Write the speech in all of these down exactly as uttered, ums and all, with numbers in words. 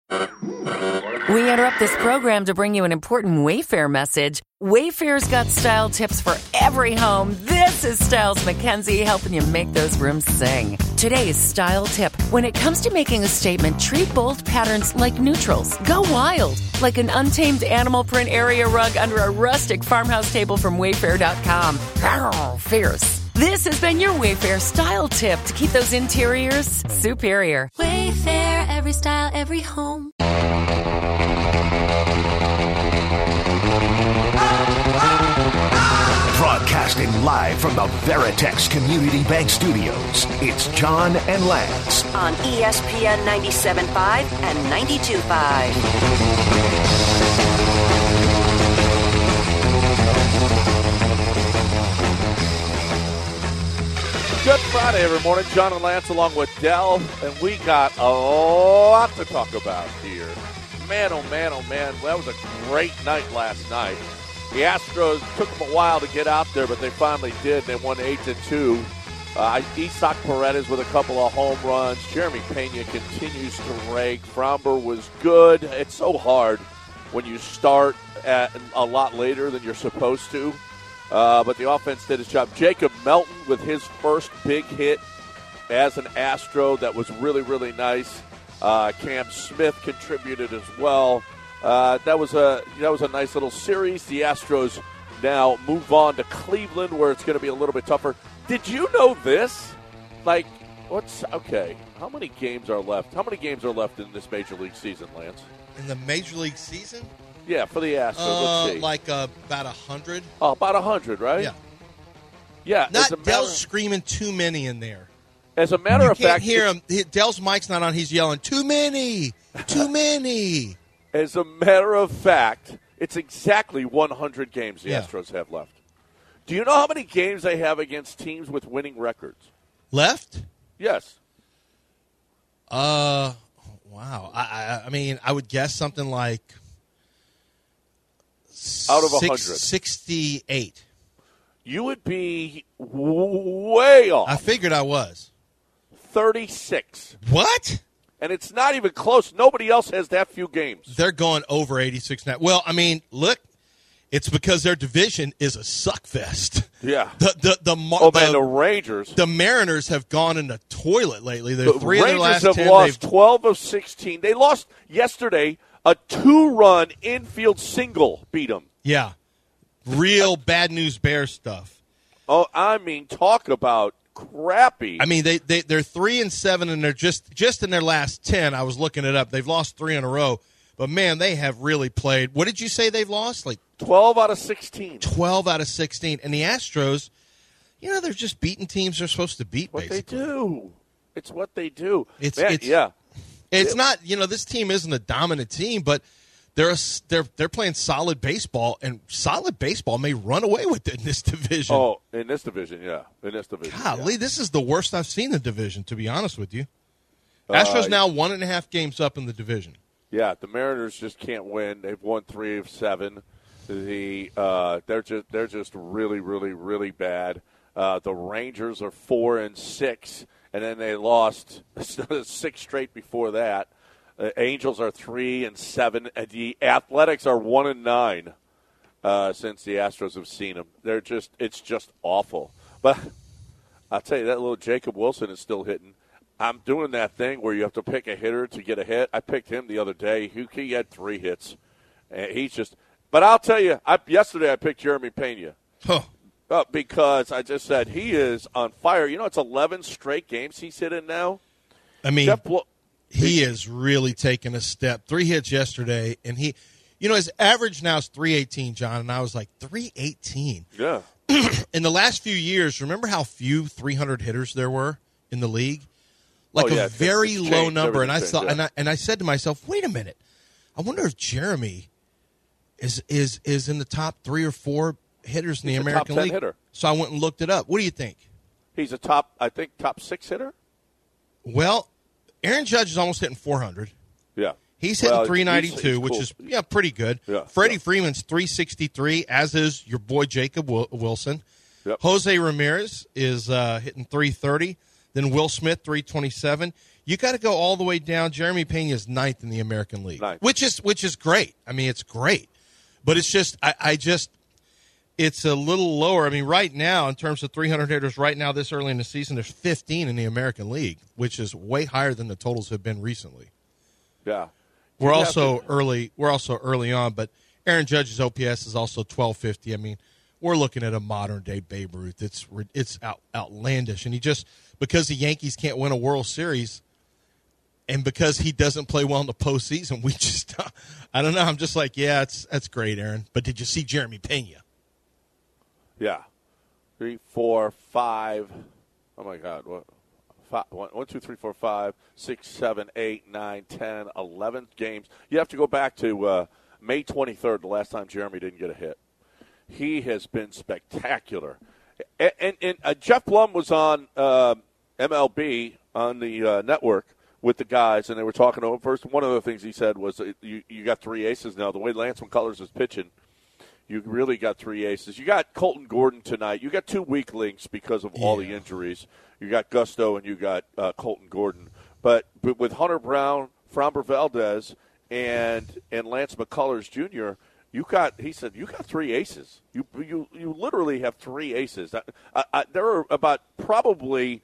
We interrupt this program to bring you an important Wayfair message. Wayfair's got style tips for every home. This is Styles McKenzie helping you make those rooms sing. Today's style tip. When it comes to making a statement, treat bold patterns like neutrals. Go wild, like an untamed animal print area rug under a rustic farmhouse table from Wayfair dot com. Arr, fierce. This has been your Wayfair style tip to keep those interiors superior. Wayfair, every style, every home. Broadcasting live from the Veritex Community Bank Studios, it's John and Lance. On E S P N ninety-seven point five and ninety-two point five. Good Friday, every morning. John and Lance along with Dell, and we got a lot to talk about here. Man, oh man, oh man, that was a great night last night. The Astros took them a while to get out there, but they finally did. They won eight to two. Uh, Isaac Paredes with a couple of home runs. Jeremy Pena continues to rake. Fromber was good. It's so hard when you start at a lot later than you're supposed to. Uh, but the offense did its job. Jacob Melton with his first big hit as an Astro. That was really, really nice. Uh, Cam Smith contributed as well. Uh, that was a that was a nice little series. The Astros now move on to Cleveland, where it's going to be a little bit tougher. Did you know this? Like, what's okay? How many games are left? How many games are left in this Major League season, Lance? In the Major League season? Yeah, for the Astros. Uh, Let's see. Like uh, about a hundred. Oh, about a hundred, right? Yeah. Yeah. Not as a Dell's matter, screaming too many in there. As a matter you of can't fact, hear him. He, Dell's mic's not on. He's yelling, "Too many, too many." As a matter of fact, it's exactly one hundred games the Yeah. Astros have left. Do you know how many games they have against teams with winning records? Left? Yes. Uh, wow. I, I, I mean, I would guess something like Out of six, one hundred. sixty-eight. You would be w- way off. I figured I was. thirty-six. What? And it's not even close. Nobody else has that few games. They're going over eighty-six now. Well, I mean, look, it's because their division is a suck fest. Yeah. The the the, Mar- Oh, man, the, the Rangers. the Mariners have gone in the toilet lately. They're The three of their Rangers last have ten. lost They've- twelve of sixteen. They lost yesterday. A two-run infield single beat them. Yeah, real bad news bear stuff. Oh, I mean, talk about crappy. I mean, they they they're three and seven, and they're just just in their last ten. I was looking it up. They've lost three in a row, but man, they have really played. What did you say they've lost? Like twelve out of sixteen. twelve out of sixteen. And the Astros, you know, they're just beating teams they're supposed to beat. What basically, they do. It's what they do. It's- Man, it's- yeah. it's not. You know, this team isn't a dominant team, but they're a, they're they're playing solid baseball, and solid baseball may run away with it in this division. Oh, in this division, yeah. In this division. Golly, yeah. this is the worst I've seen the division, to be honest with you. Uh, Astros now one and a half games up in the division. Yeah, the Mariners just can't win. They've won three of seven. The uh, they're just they're just really, really, really bad. Uh, the Rangers are four and six, and then they lost six straight before that. The Angels are three and seven, and the Athletics are one and nine uh, since the Astros have seen them. They're just it's just awful. But I'll tell you, that little Jacob Wilson is still hitting. I'm doing that thing where you have to pick a hitter to get a hit. I picked him the other day. He, he had three hits, and he's just. But I'll tell you, I, yesterday I picked Jeremy Pena. Huh. Uh, because I just said he is on fire. You know, it's eleven straight games he's hitting now. I mean, Jeff Blo- he is really taking a step. Three hits yesterday, and he, you know, his average now is three eighteen, John, and I was like, three eighteen? Yeah. In the last few years, remember how few three hundred hitters there were in the league? Like Oh, yeah, a it's- very it's low changed. number. And I Everything's saw, changed, and I and I said to myself, wait a minute, I wonder if Jeremy is is is in the top three or four hitters in He's the a top American ten League. hitter. So I went and looked it up. What do you think? He's a top, I think, top six hitter. Well, Aaron Judge is almost hitting four hundred. Yeah. He's hitting Well, three ninety-two, he's- he's which cool. is yeah pretty good. Yeah, Freddie yeah. Freeman's three sixty-three, as is your boy Jacob Wil- Wilson. Yep. Jose Ramirez is uh, hitting three thirty. Then Will Smith three twenty-seven. you got to go all the way down. Jeremy Pena is ninth in the American League, Ninth. which is which is great. I mean, it's great, but it's just I, I just it's a little lower. I mean, right now in terms of three hundred hitters, right now this early in the season, there's fifteen in the American League, which is way higher than the totals have been recently. Yeah, We're You also have to- early. We're also early on, but Aaron Judge's O P S is also twelve fifty. I mean, we're looking at a modern day Babe Ruth. It's it's out, outlandish, and he just because the Yankees can't win a World Series, and because he doesn't play well in the postseason, we just I don't know. I'm just like, yeah, it's that's great, Aaron. But did you see Jeremy Pena? Yeah, three, four, five. Oh my God! What? Five, one, one, two, three, four, five, six, seven, eight, nine, ten, eleven games. You have to go back to uh, May twenty-third, the last time Jeremy didn't get a hit. He has been spectacular. And, and, and uh, Jeff Blum was on uh, M L B on the uh, network with the guys, and they were talking over. First, one of the things he said was, uh, you, you got three aces now. The way Lance McCullers is pitching, you really got three aces. You got Colton Gordon tonight. You got two weak links because of all the Yeah. injuries. You got Gusto and you got uh, Colton Gordon. But, but with Hunter Brown, Framber Valdez, and and Lance McCullers Junior, you got. He said you got three aces. You you you literally have three aces. I, I, I, there are about probably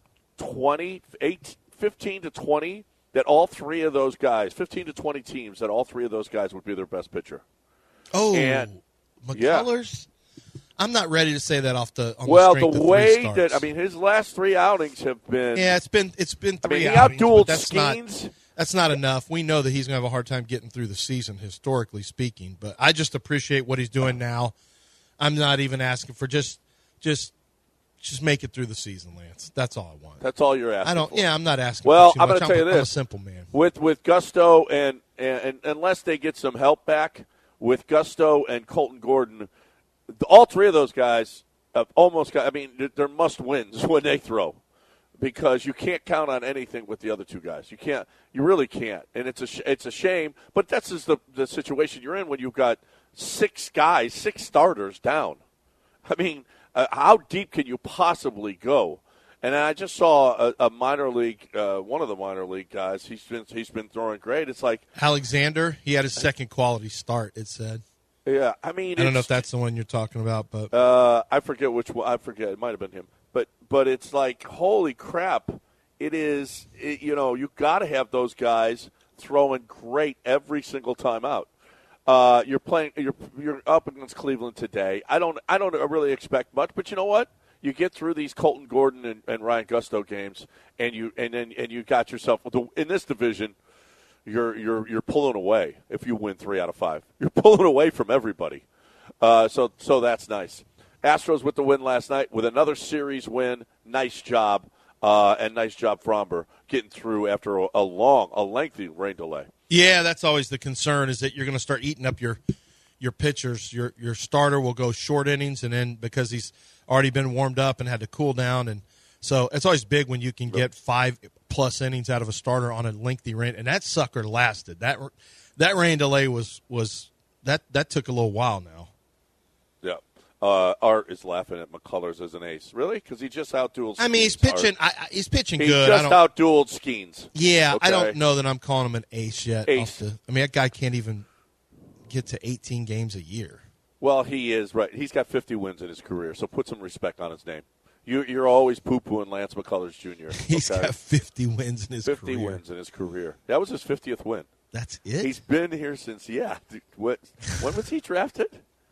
twenty, eight, fifteen to twenty that all three of those guys, fifteen to twenty teams that all three of those guys would be their best pitcher. Oh, And- McCullers. I'm not ready to say that off the. On Well, the, the strength of way three starts. that I mean, his last three outings have been. yeah, it's been it's been I three. mean, he outings, but outdueled that's not- Skeens. That's not enough. We know that he's going to have a hard time getting through the season, historically speaking. But I just appreciate what he's doing now. I'm not even asking for just, just, just make it through the season, Lance. That's all I want. That's all you're asking. I don't. for. Yeah, I'm not asking. Well, for too I'm much. going to tell you I'm a this: simple man. with with Gusto and, and and unless they get some help back with Gusto and Colton Gordon, all three of those guys have almost got. I mean, they're- they're must wins when they throw, because you can't count on anything with the other two guys. You can't. You really can't, and it's a sh- it's a shame. But that's just the the situation you're in when you've got six guys, six starters down. I mean, uh, how deep can you possibly go? And I just saw a, a minor league, uh, one of the minor league guys. He's been he's been throwing great. It's like, Alexander, he had his second quality start. It said. yeah, I mean, I don't know it's- if that's the one you're talking about, but Uh, I forget which one. I forget. It might have been him. But but it's like, holy crap! It is. It, you know, you got to have those guys throwing great every single time out. Uh, you're playing. You're you're up against Cleveland today. I don't. I don't really expect much. But you know what? You get through these Colton Gordon and, and Ryan Gusto games, and you and then and you got yourself in this division. You're you're you're pulling away if you win three out of five. You're pulling away from everybody. Uh, so so that's nice. Astros with the win last night with another series win. Nice job, uh, and nice job, Framber, getting through after a, a long, a lengthy rain delay. yeah, that's always the concern is that you're going to start eating up your your pitchers. Your your starter will go short innings, and then because he's already been warmed up and had to cool down, and so it's always big when you can get five plus innings out of a starter on a lengthy rain. And that sucker lasted. That that rain delay was was that that took a little while now. Yeah. Uh, Art is laughing at McCullers as an ace. Really? Because he just outdueled. I mean, he's Skeens, Art. pitching. I, I- he's pitching He good. I just don't, outdueled Skeens. yeah, I Okay. don't know that I'm calling him an ace yet. Ace. off the- I mean, that guy can't even get to eighteen games a year. Well, he is right. He's got fifty wins in his career, so put some respect on his name. You, you're always poo-pooing Lance McCullers Junior He's okay? got fifty wins in his fifty career. wins in his career. That was his fiftieth win. That's it. He's been here since, yeah. dude, What? When was he drafted?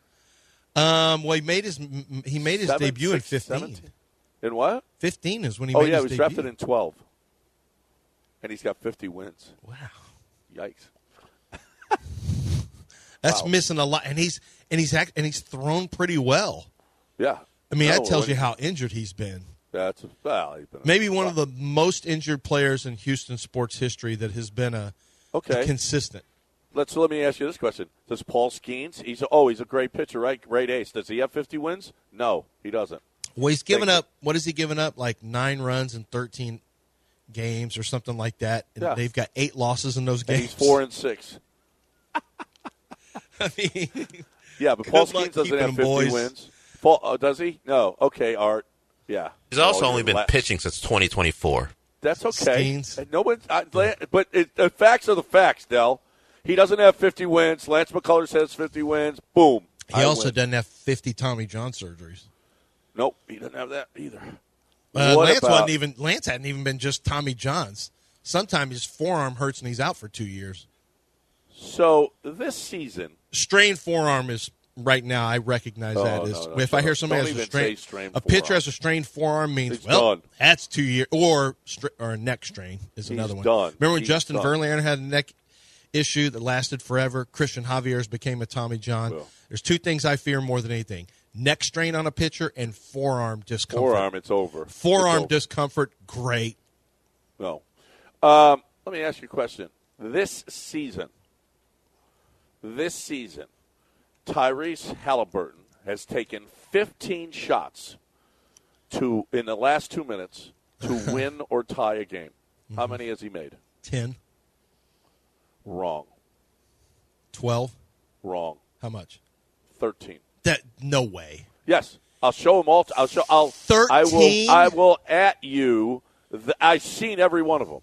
Um, well, he made his he made his Seven, debut in six, fifteen. seventeen? In what? Fifteen is when he Oh, made yeah, his he was debut. drafted in twelve. And he's got fifty wins. Wow, Yikes. that's Wow. missing a lot, and he's and he's act, and he's thrown pretty well. Yeah. I mean, No, that tells when- you how injured he's been. That's well, he's been Maybe one of the most injured players in Houston sports history that has been a, Okay. a consistent. Let's let me ask you this question: Does Paul Skeens? He's oh, he's a great pitcher, right? Great ace. Does he have fifty wins? No, he doesn't. Well, he's given Thank up. What has he given up? Like nine runs in thirteen games or something like that. And Yeah. they've got eight losses in those And games. he's four and six. I mean, Yeah, but Paul Good luck Skeens doesn't keeping have them, fifty boys. wins. Paul, uh, does he? No. Okay, Art. Yeah. He's also Oh, only you're been la- pitching since twenty twenty-four. That's okay. Skeens. And no one, I, but it, the facts are the facts, Del. He doesn't have fifty wins. Lance McCullers has fifty wins. Boom. He I also win. doesn't have fifty Tommy John surgeries. Nope, he doesn't have that either. Uh, What Lance about- wasn't even. Lance hadn't even been just Tommy John's. Sometimes his forearm hurts and he's out for two years. So this season, Strained forearm is right now. I recognize Oh, that no, is no, if shut I hear up. somebody Don't has a even strained, say strained a pitcher forearm. has a strained forearm means He's well done. that's two years or stra- or a neck strain is He's another one. done. Remember when He's Justin done. Verlander had a neck issue that lasted forever? Christian Javier's became a Tommy John. Well. There's two things I fear more than anything: neck strain on a pitcher and forearm discomfort. forearm, it's over. Forearm It's over. discomfort, great. No. Um, let me ask you a question. This season, this season, Tyrese Halliburton has taken fifteen shots to in the last two minutes to win or tie a game. How many has he made? ten, Wrong. twelve. Wrong. How much? Thirteen. That no way. Yes, I'll show them all. I'll show. I'll. I thirteen? will. I will at you. The, I've seen every one of them.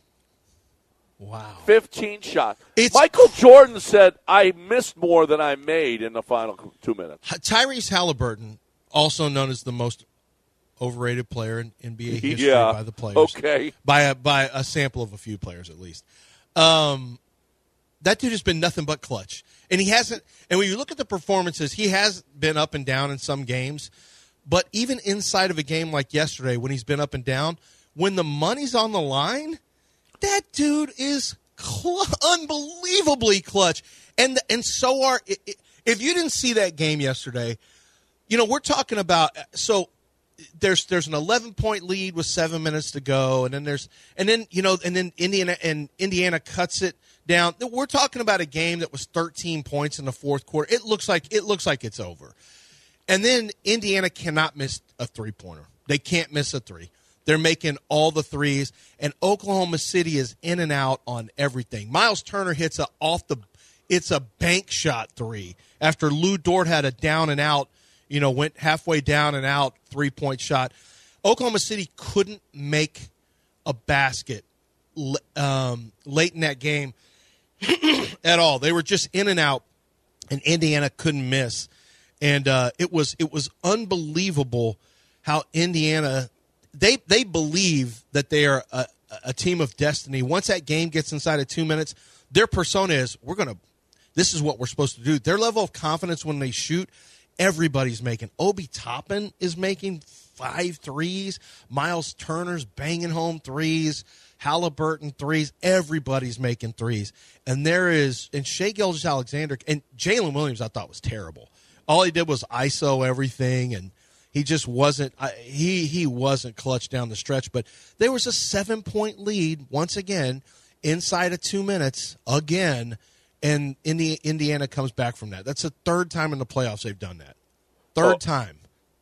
Wow. fifteen shots. It's- Michael Jordan said, I missed more than I made in the final two minutes. Tyrese Halliburton, also known as the most overrated player in N B A history Yeah, by the players. okay. By a, by a sample of a few players at least. Um, that dude has been nothing but clutch. And he hasn't – and when you look at the performances, he has been up and down in some games. But even inside of a game like yesterday when he's been up and down, when the money's on the line – that dude is cl- unbelievably clutch, and and so are. If you didn't see that game yesterday, you know we're talking about. So there's there's an eleven point lead with seven minutes to go, and then there's and then you know and then Indiana and Indiana cuts it down. We're talking about a game that was thirteen points in the fourth quarter. It looks like it looks like it's over, and then Indiana cannot miss a three pointer. They can't miss a three. They're making all the threes, and Oklahoma City is in and out on everything. Miles Turner hits a off the, it's a bank shot three after Lou Dort had a down and out, you know, went halfway down and out three point shot. Oklahoma City couldn't make a basket um, late in that game at all. They were just in and out, and Indiana couldn't miss, and uh, it was it was unbelievable how Indiana. They they believe that they are a, a team of destiny. Once that game gets inside of two minutes, their persona is, we're going to – this is what we're supposed to do. Their level of confidence when they shoot, everybody's making. Obi Toppin is making five threes. Miles Turner's banging home threes. Halliburton threes. Everybody's making threes. And there is – and Shai Gilgeous-Alexander – and Jalen Williams I thought was terrible. All he did was I S O everything and – He just wasn't I, he he wasn't clutch down the stretch, but there was a seven-point lead once again inside of two minutes again, and Indi- Indiana comes back from that. That's the third time in the playoffs they've done that. Third Oh. time.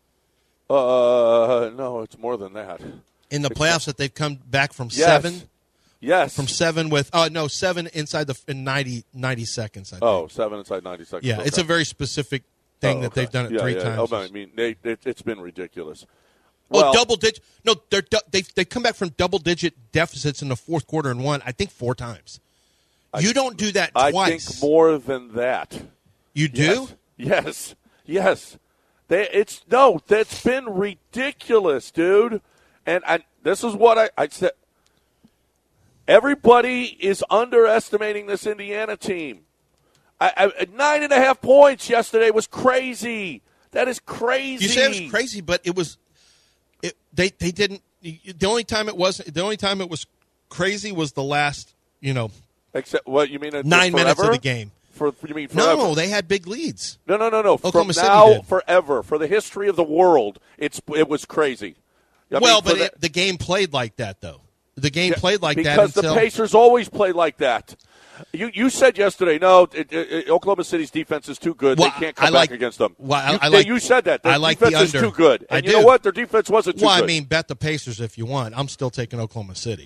Uh, no, it's more than that. In the playoffs that they've come back from Yes. seven. Yes. From seven with oh no, seven inside the in ninety, ninety seconds, I think. Oh, seven inside ninety seconds. Yeah, okay. it's a very specific thing Oh, that okay. they've done it yeah, three yeah. times. Oh, I mean, they, it, it's been ridiculous. Oh, Well, double digit. No, they're they they come back from double digit deficits in the fourth quarter and won. I think four times. You don't do that I twice. think more than that. You do? Yes. Yes. Yes. They, it's no. That's been ridiculous, dude. And I, this is what I, I said. Everybody is underestimating this Indiana team. I, I, nine and a half points yesterday was crazy. That is crazy. You say it was crazy, but it was. It, they they didn't. The only time it was the only time it was crazy was the last. You know, Except what you mean? uh, nine minutes forever? of the game. For you mean forever? No, they had big leads. No, no, no, no. Oklahoma From City now did. forever, for the history of the world, it's it was crazy. I well, mean, for but the, it, the game played like that, though. The game yeah, played like that because until the Pacers always play like that. You you said yesterday, no, it, it, Oklahoma City's defense is too good. Well, they can't come I like- back against them. well, I- you, I like- you said that. Their I like defense the is under. too good. I And you do. know what? Their defense wasn't too Well, good. I mean, bet the Pacers if you want. I'm still taking Oklahoma City.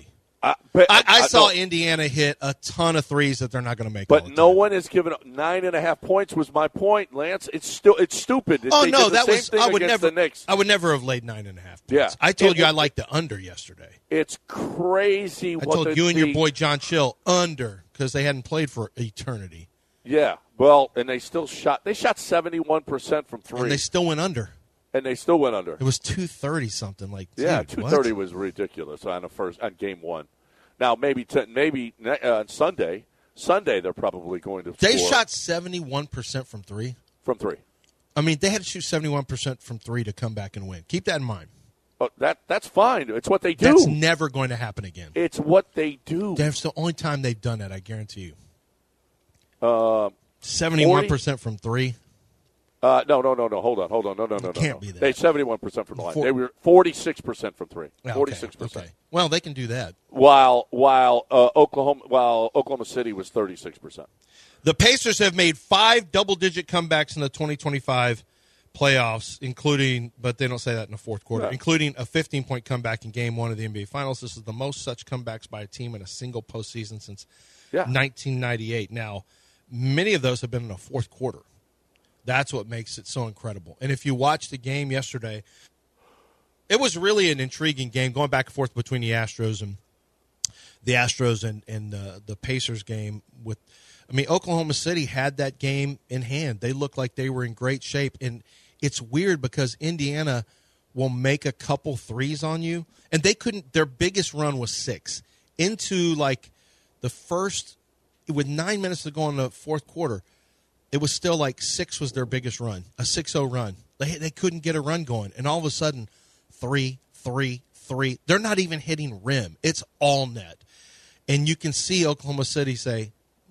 I, but, I, I, I saw no, Indiana hit a ton of threes that they're not going to make. But all the no time. one has given up nine and a half points. Was my point, Lance? It's still it's stupid. Oh they no, did the that same was thing I would against never. the Knicks. I would never have laid nine and a half points. Yeah. I told it, you it, I liked the under yesterday. It's crazy. I what told the, you and the, your boy John Chill under because they hadn't played for eternity. Yeah, well, and they still shot. They shot seventy-one percent from three, And they still went under. and they still went under. It was two thirty something. Like Yeah, dude, two what? thirty was ridiculous on the first on game one. Now maybe t- maybe uh, on Sunday, Sunday they're probably going to. They score shot seventy-one percent from three. from three. I mean, they had to shoot seventy-one percent from three to come back and win. Keep that in mind. Oh, that that's fine. It's what they do. That's never going to happen again. It's what they do. That's the only time they've done that, I guarantee you. Uh, seventy-one percent from three. Uh, no, no, no, no. Hold on, hold on. No, no, no, no. can't no. be that. They seventy-one percent from the line. For- they were forty-six percent from three. Yeah, okay, Forty-six percent. Okay. Well, they can do that. While while uh, Oklahoma while Oklahoma City was thirty-six percent. The Pacers have made five double-digit comebacks in the twenty twenty-five playoffs, including, but they don't say that in the fourth quarter, Yeah. including a fifteen-point comeback in Game One of the N B A Finals. This is the most such comebacks by a team in a single postseason since Yeah. nineteen ninety-eight. Now, many of those have been in the fourth quarter. That's what makes it so incredible. And if you watch the game yesterday, it was really an intriguing game, going back and forth between the Astros and the Astros and, and uh, the Pacers game. With, I mean, Oklahoma City had that game in hand. They looked like they were in great shape. And it's weird because Indiana will make a couple threes on you. And they couldn't, their biggest run was six. Into like the first, with nine minutes to go in the fourth quarter, it was still like six was their biggest run, a six oh run. They they couldn't get a run going. And all of a sudden, three, three, three. They're not even hitting rim. It's all net. And you can see Oklahoma City say,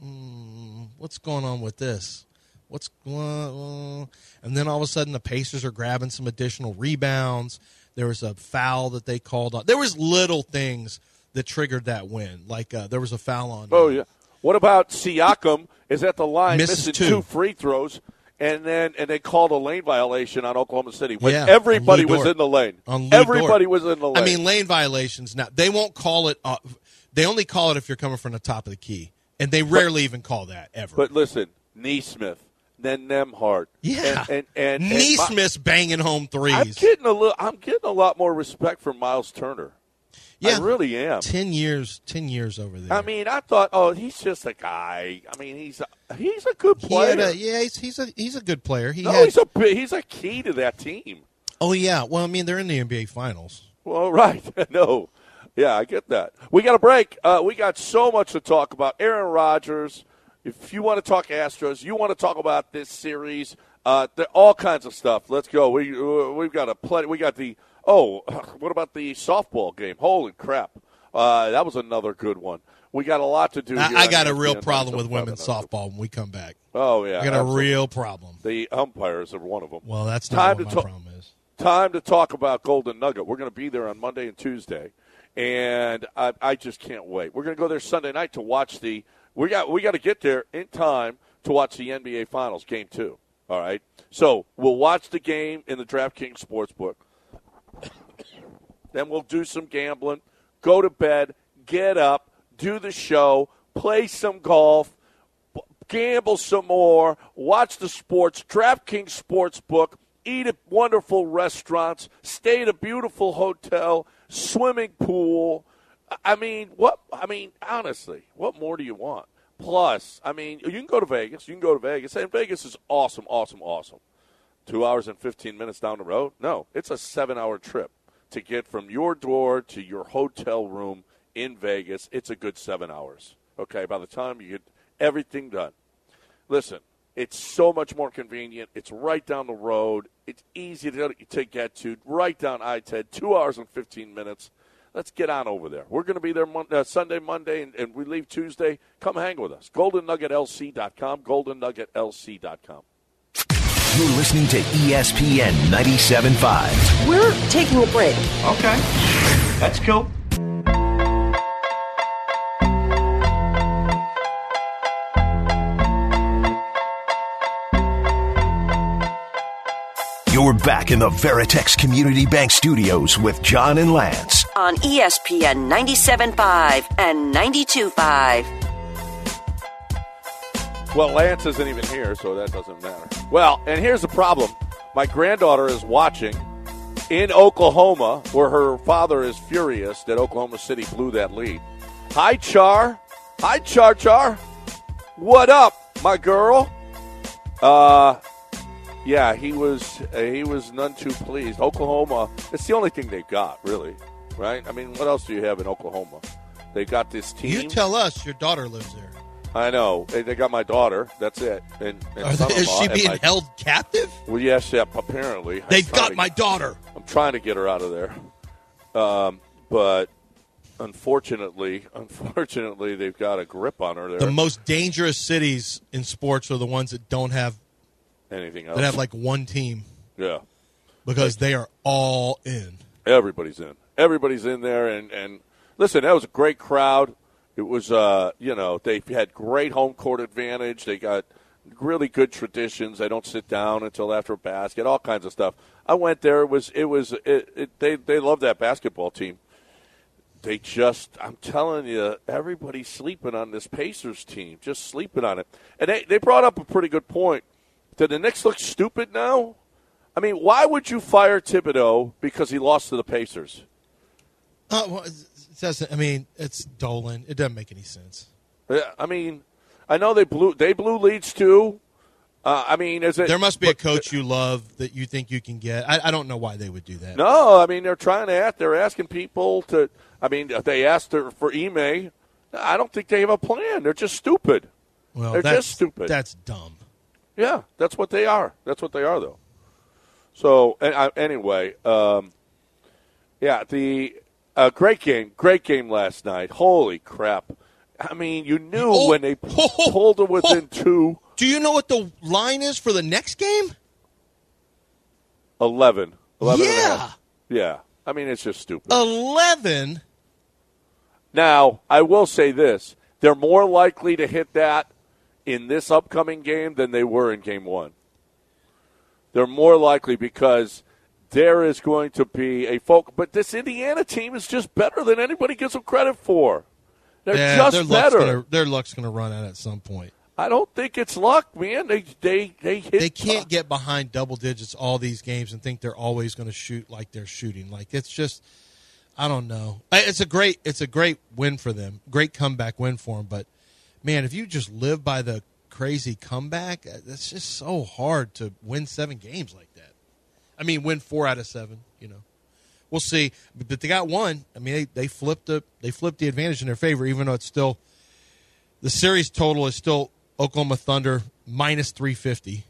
mm, what's going on with this? What's going on? And then all of a sudden the Pacers are grabbing some additional rebounds. There was a foul that they called on. There was little things that triggered that win. Like uh, there was a foul on. Oh, yeah. What about Siakam is at the line Misses missing two. two free throws, and then and they called a lane violation on Oklahoma City when Yeah, everybody on Lou was Dort. in the lane. On Lou everybody Dort. was in the lane. I mean, lane violations. Now they won't call it. Uh, they only call it if you're coming from the top of the key, and they rarely even call that ever. But listen, Neesmith, then Nemhart, yeah, and and, and, and Neesmith's banging home threes. I'm getting a little. I'm getting a lot more respect for Miles Turner. Yeah, I really am. Ten years, ten years over there. I mean, I thought, oh, he's just a guy. I mean, he's a, he's a good He player. had a, yeah, he's, he's a he's a good player. He no, had, he's a bi- he's a key to that team. oh yeah, well, I mean, they're in the N B A Finals. Well, right, no, yeah, I get that. We got a break. Uh, we got so much to talk about. Aaron Rodgers. If you want to talk Astros, you want to talk about this series. Uh, there all kinds of stuff. Let's go. We we've got a plenty. We got the oh, what about the softball game? Holy crap! Uh, that was another good one. We got a lot to do. I, here I on got a E S P N real problem with ninety-seven women's point five. softball when we come back. Oh yeah, I got absolutely. a real problem. The umpires are one of them. Well, that's Time not to what my talk- problem is. Time to talk about Golden Nugget. We're going to be there on Monday and Tuesday, and I, I just can't wait. We're going to go there Sunday night to watch the. We got we got to get there in time to watch the N B A Finals Game Two. All right, so we'll watch the game in the DraftKings Sportsbook. Then we'll do some gambling, go to bed, get up, do the show, play some golf, b- gamble some more, watch the sports, DraftKings Sportsbook, eat at wonderful restaurants, stay at a beautiful hotel, swimming pool. I mean, what? I mean, honestly, what more do you want? Plus, I mean, you can go to Vegas. You can go to Vegas, and Vegas is awesome, awesome, awesome. Two hours and fifteen minutes down the road? No, it's a seven-hour trip to get from your door to your hotel room in Vegas. It's a good seven hours. Okay, by the time you get everything done. Listen, it's so much more convenient. It's right down the road. It's easy to, to get to. Right down I ten, two hours and fifteen minutes. Let's get on over there. We're going to be there mon- uh, Sunday, Monday, and, and we leave Tuesday. Come hang with us. golden nugget L C dot com, golden nugget L C dot com. You're listening to E S P N ninety-seven point five. We're taking a break. Okay. That's cool. You're back in the Veritex Community Bank Studios with John and Lance. on E S P N ninety-seven point five and ninety-two point five. Well, Lance isn't even here, so that doesn't matter. Well, and here's the problem. My granddaughter is watching in Oklahoma, where her father is furious that Oklahoma City blew that lead. Hi, Char. Hi, Char Char. What up, my girl? Uh, yeah, he was uh, he was none too pleased. Oklahoma, it's the only thing they've got, really, right? I mean, what else do you have in Oklahoma? They got this team. You tell us your daughter lives there. I know. They, they got my daughter. That's it. And, and Are they, is she being my, held captive? Well, yes, yeah, apparently. They've got to, my daughter. I'm trying to get her out of there. Um, but unfortunately, unfortunately, they've got a grip on her there. The most dangerous cities in sports are the ones that don't have anything else. That have like one team. Yeah. Because they are all in. Everybody's in. Everybody's in there. And, and listen, that was a great crowd. It was, uh, you know, they had great home court advantage. They got really good traditions. They don't sit down until after a basket, all kinds of stuff. I went there. It was, it was, it, it, they, they love that basketball team. They just, I'm telling you, everybody's sleeping on this Pacers team, just sleeping on it. And they, they brought up a pretty good point. Did the Knicks look stupid now? I mean, why would you fire Thibodeau because he lost to the Pacers? Uh, well, it doesn't. I mean, it's Dolan. It doesn't make any sense. Yeah, I mean, I know they blew they blew leads too. Uh, I mean, is it? There must be a coach you love that you think you can get. I, I don't know why they would do that. No, I mean they're trying to ask. They're asking people to. I mean, they asked her for Ime. I don't think they have a plan. They're just stupid. Well, they're that's, just stupid. That's dumb. Yeah, that's what they are. That's what they are, though. So anyway, um, yeah, the uh, great game, great game last night. Holy crap! I mean, you knew oh, when they oh, pulled it within oh. two. Do you know what the line is for the next game? Eleven. Eleven yeah. and a half. Yeah. I mean, it's just stupid. Eleven. Now, I will say this: they're more likely to hit that in this upcoming game than they were in game one. They're more likely because there is going to be a folk. But this Indiana team is just better than anybody gives them credit for. They're yeah, just their better. Luck's gonna, their luck's going to run out at some point. I don't think it's luck, man. They they they hit. They can't get behind double digits all these games and think they're always going to shoot like they're shooting. Like it's just, I don't know. It's a great it's a great win for them. Great comeback win for them. But man, if you just live by the crazy comeback, that's just so hard to win seven games like that. I mean, win four out of seven. You know, we'll see. But they got one. I mean, they, they flipped the they flipped the advantage in their favor, even though it's still the series total is still Oklahoma Thunder minus three fifty.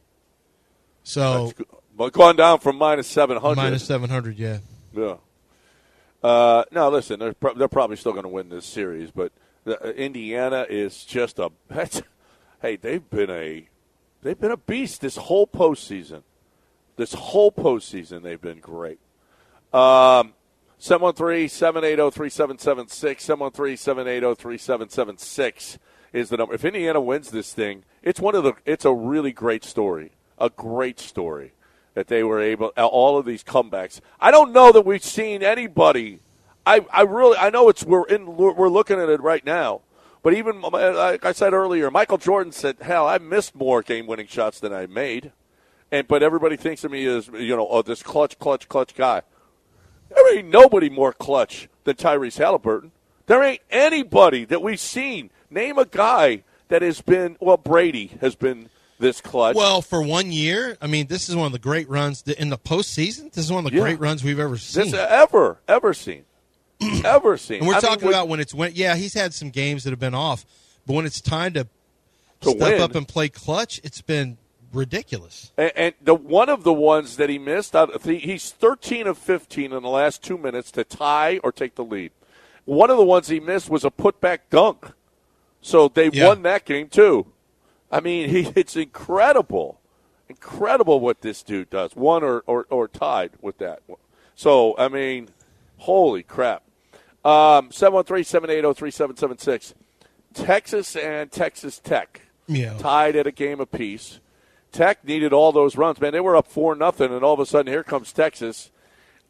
So, but going down from minus seven hundred. Minus seven hundred, yeah. Yeah. Uh, no, listen, they're pro- they're probably still going to win this series, but the, uh, Indiana is just a. Hey, they've been a they've been a beast this whole postseason. This whole postseason, they've been great. Um, seven one three, seven eight zero, three seven seven six, seven one three, seven eight zero, three seven seven six is the number. If Indiana wins this thing, it's one of the. It's a really great story, a great story that they were able. All of these comebacks. I don't know that we've seen anybody. I I really I know it's we're in we're looking at it right now. But even, like I said earlier, Michael Jordan said, hell, I missed more game-winning shots than I made. And But everybody thinks of me as, you know, oh, this clutch, clutch, clutch guy. There ain't nobody more clutch than Tyrese Halliburton. There ain't anybody that we've seen. Name a guy that has been, well, Brady has been this clutch. Well, for one year, I mean, this is one of the great runs in the postseason. This is one of the yeah. great runs we've ever seen. This ever, ever seen. ever seen. And we're I talking mean, about when it's when yeah, he's had some games that have been off, but when it's time to, to step win. up and play clutch, it's been ridiculous. And, and the one of the ones that he missed, out of the, he's thirteen of fifteen in the last two minutes to tie or take the lead. One of the ones he missed was a putback dunk, so they yeah. won that game too. I mean, he, it's incredible, incredible what this dude does. Won or, or, or tied with that. So I mean, holy crap. Um, seven one three, seven eight zero, three seven seven six. Texas and Texas Tech yeah. tied at a game apiece. Tech needed all those runs. Man, they were up four nothing, and all of a sudden here comes Texas.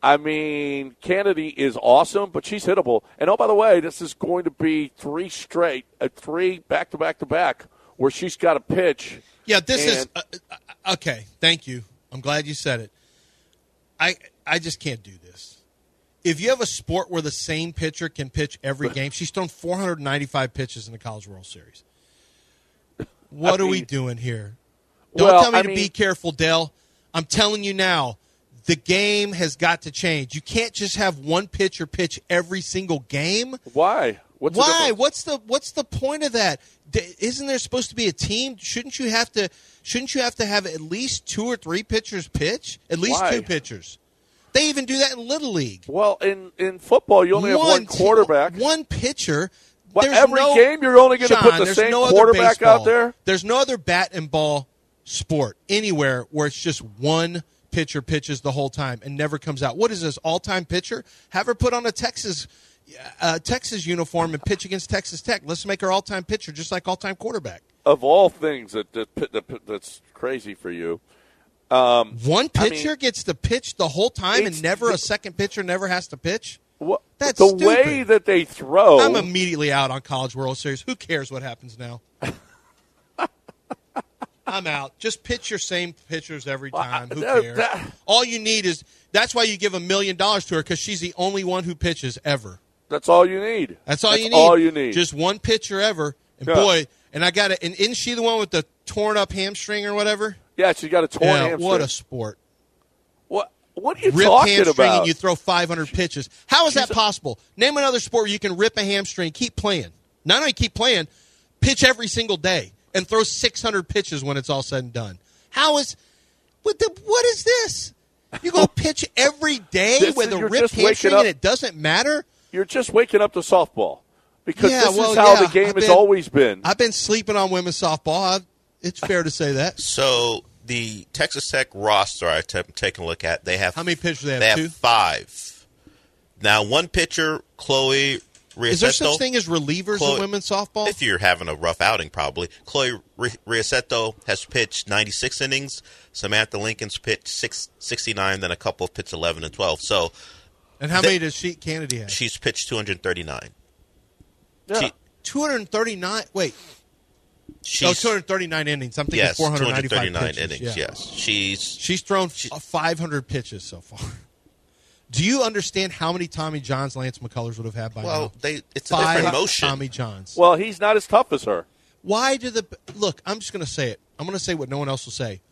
I mean, Kennedy is awesome, but she's hittable. And, oh, by the way, this is going to be three straight, uh, three back-to-back-to-back where she's got a pitch. Yeah, this and, is uh, – okay, thank you. I'm glad you said it. I I just can't do this. If you have a sport where the same pitcher can pitch every game, she's thrown four hundred ninety-five pitches in the College World Series. What I are mean, we doing here? Don't well, tell me I to mean, be careful, Dell. I'm telling you now, the game has got to change. You can't just have one pitcher pitch every single game. Why? What's Why? The what's the what's the point of that? Isn't there supposed to be a team? Shouldn't you have to? Shouldn't you have to have at least two or three pitchers pitch? At least Why? two pitchers. They even do that in Little League. Well, in, in football, you only one have one quarterback. T- one pitcher. Well, there's every no, game, you're only going to put the there's same no quarterback out there? There's no other bat and ball sport anywhere where it's just one pitcher pitches the whole time and never comes out. What is this, all-time pitcher? Have her put on a Texas uh, Texas uniform and pitch against Texas Tech. Let's make her all-time pitcher just like all-time quarterback. Of all things that, that, that that's crazy for you. Um, One pitcher I mean, gets to pitch the whole time and never the, a second pitcher never has to pitch? What, That's the stupid. way that they throw. I'm immediately out on College World Series. Who cares what happens now? I'm out. Just pitch your same pitchers every time. Who that, cares? That, all you need is – that's why you give a million dollars to her, because she's the only one who pitches ever. That's all you need. That's all that's you need. all you need. Just one pitcher ever. And, yeah. boy – and I got it. And isn't she the one with the torn-up hamstring or whatever? Yeah, she got a torn yeah, hamstring. What a sport. What What are you rip talking hamstring about? And you throw five hundred pitches. How is She's that possible? Name another sport where you can rip a hamstring, keep playing. Not only keep playing, pitch every single day and throw six hundred pitches when it's all said and done. How is what, the, what is this? You're going to pitch every day This with is, a ripped waking hamstring up, and it doesn't matter? You're just waking up to softball. Because yeah, this well, is how yeah, the game I've has been, always been. I've been sleeping on women's softball. I've, it's fair to say that. So the Texas Tech roster I've t- taken a look at, they have how many pitchers they have? They have two? five. Now, one pitcher, Chloe Riasetto. Is there such thing as relievers Chloe, in women's softball? If you're having a rough outing, probably. Chloe Riasetto has pitched ninety-six innings. Samantha Lincoln's pitched six, sixty-nine, then a couple have pitched eleven and twelve. So, and how they, many does she Kennedy have? She's pitched two hundred thirty-nine. Yeah. She, two hundred thirty-nine. Wait. She's, oh, two hundred thirty-nine innings. I'm thinking yes, four hundred ninety-five two hundred thirty-nine pitches. innings, yeah. yes. She's she's thrown she, five hundred pitches so far. Do you understand how many Tommy Johns Lance McCullers would have had by well, now? they it's Five a different motion. Tommy Johns. Well, he's not as tough as her. Why do the – look, I'm just going to say it. I'm going to say what no one else will say.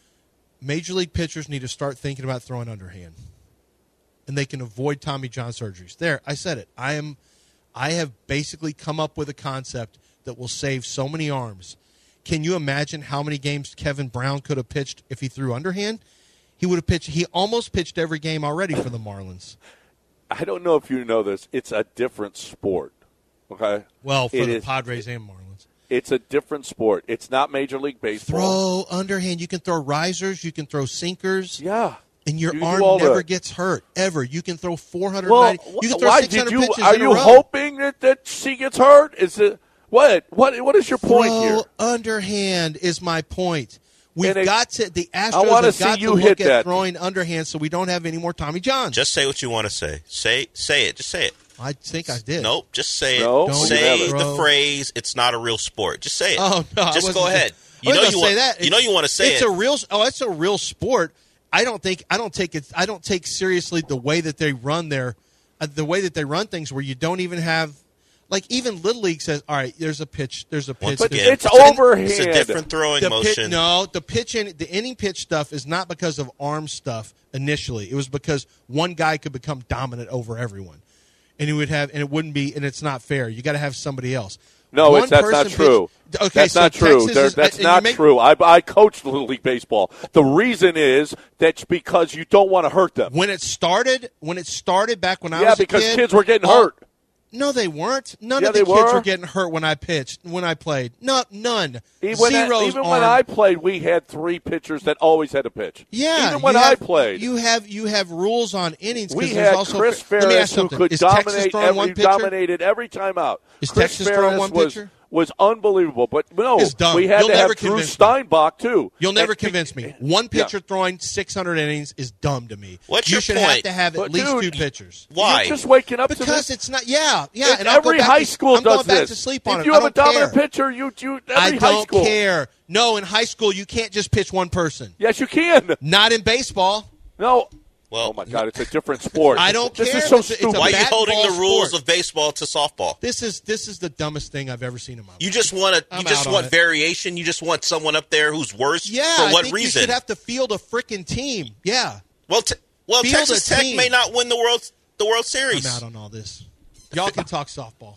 Major league pitchers need to start thinking about throwing underhand, and they can avoid Tommy John surgeries. There, I said it. I am – I have basically come up with a concept that will save so many arms. Can you imagine how many games Kevin Brown could have pitched if he threw underhand? He would have pitched. He almost pitched every game already for the Marlins. I don't know if you know this. It's a different sport. Okay. Well, for it the is, Padres and Marlins, it's a different sport. It's not Major League Baseball. Throw underhand. You can throw risers. You can throw sinkers. Yeah. And your you arm never that. gets hurt ever. You can throw four hundred ninety. Well, you can throw why six hundred did you? pitches Are in you a row. hoping that, that she gets hurt? Is it what? What? What is your point throw here? Underhand is my point. We've it, got to. The I Astros have see got you to look hit at that. throwing underhand, so we don't have any more Tommy Johns. Just say what you want to say. Say say it. Just say it. I think I did. Nope. Just say no, it. Don't say throw. the phrase. It's not a real sport. Just say it. Oh no! I Just wasn't go ahead. Saying, You I know was you gonna want. say that. You know you want to say it's it. a real. Oh, it's a real sport. I don't think. I don't take it. I don't take seriously the way that they run their, uh, the way that they run things, where you don't even have. Like, even Little League says, all right, there's a pitch, there's a pitch. Once But again, it's it's overhand. It's a different throwing the motion. Pit, no, the pitch in, the inning pitch stuff is not because of arm stuff initially. It was because one guy could become dominant over everyone, and he would have, and it wouldn't be, and it's not fair. You got to have somebody else. No, One it's, that's not person true. Pitch, okay, that's so not true. Texas There, is, that's and not you make, true. I, I coached Little League Baseball. The reason is that's because you don't want to hurt them. When it started, when it started back when I yeah, was a because kid, kids were getting all- hurt. No, they weren't. None Yeah, of the they kids were. were getting hurt when I pitched, when I played. No, none. Even, Zero's even arm. when I played, we had three pitchers that always had to pitch. Yeah, even when you I have, played, you have you have rules on innings. we there's had also, Chris Let me ask Ferris who something. could Is Texas dominate throwing every one pitcher? dominated every time out. Is Chris Texas Ferris throwing one was, pitcher? was unbelievable. But no, It's dumb. we had You'll to never have Drew convince me. Steinbach too. You'll never And- convince me. One pitcher yeah. throwing six hundred innings is dumb to me. What's you your should point? have to have at But least dude, two pitchers. Why? You're just waking up because to this. it's not. Yeah, yeah. If and I'll every go back high to, school I'm does going back this. to sleep on if it. you I have a don't dominant care. pitcher, you you every I high don't school. care. No, in high school you can't just pitch one person. Yes, you can. Not in baseball. No. Well, oh my God, it's a different sport. I don't this care. Is so It's a- it's stupid. a why are you bat holding ball the rules sport. of baseball to softball? This is this is the dumbest thing I've ever seen in my life. You just want to. You I'm just out on want it. variation. You just want someone up there who's worse. Yeah, For I what think reason? you should have to field a freaking team. Yeah, well, te- well, Field Texas a Tech team. may not win the world the World Series. I'm out on all this. Y'all can talk softball.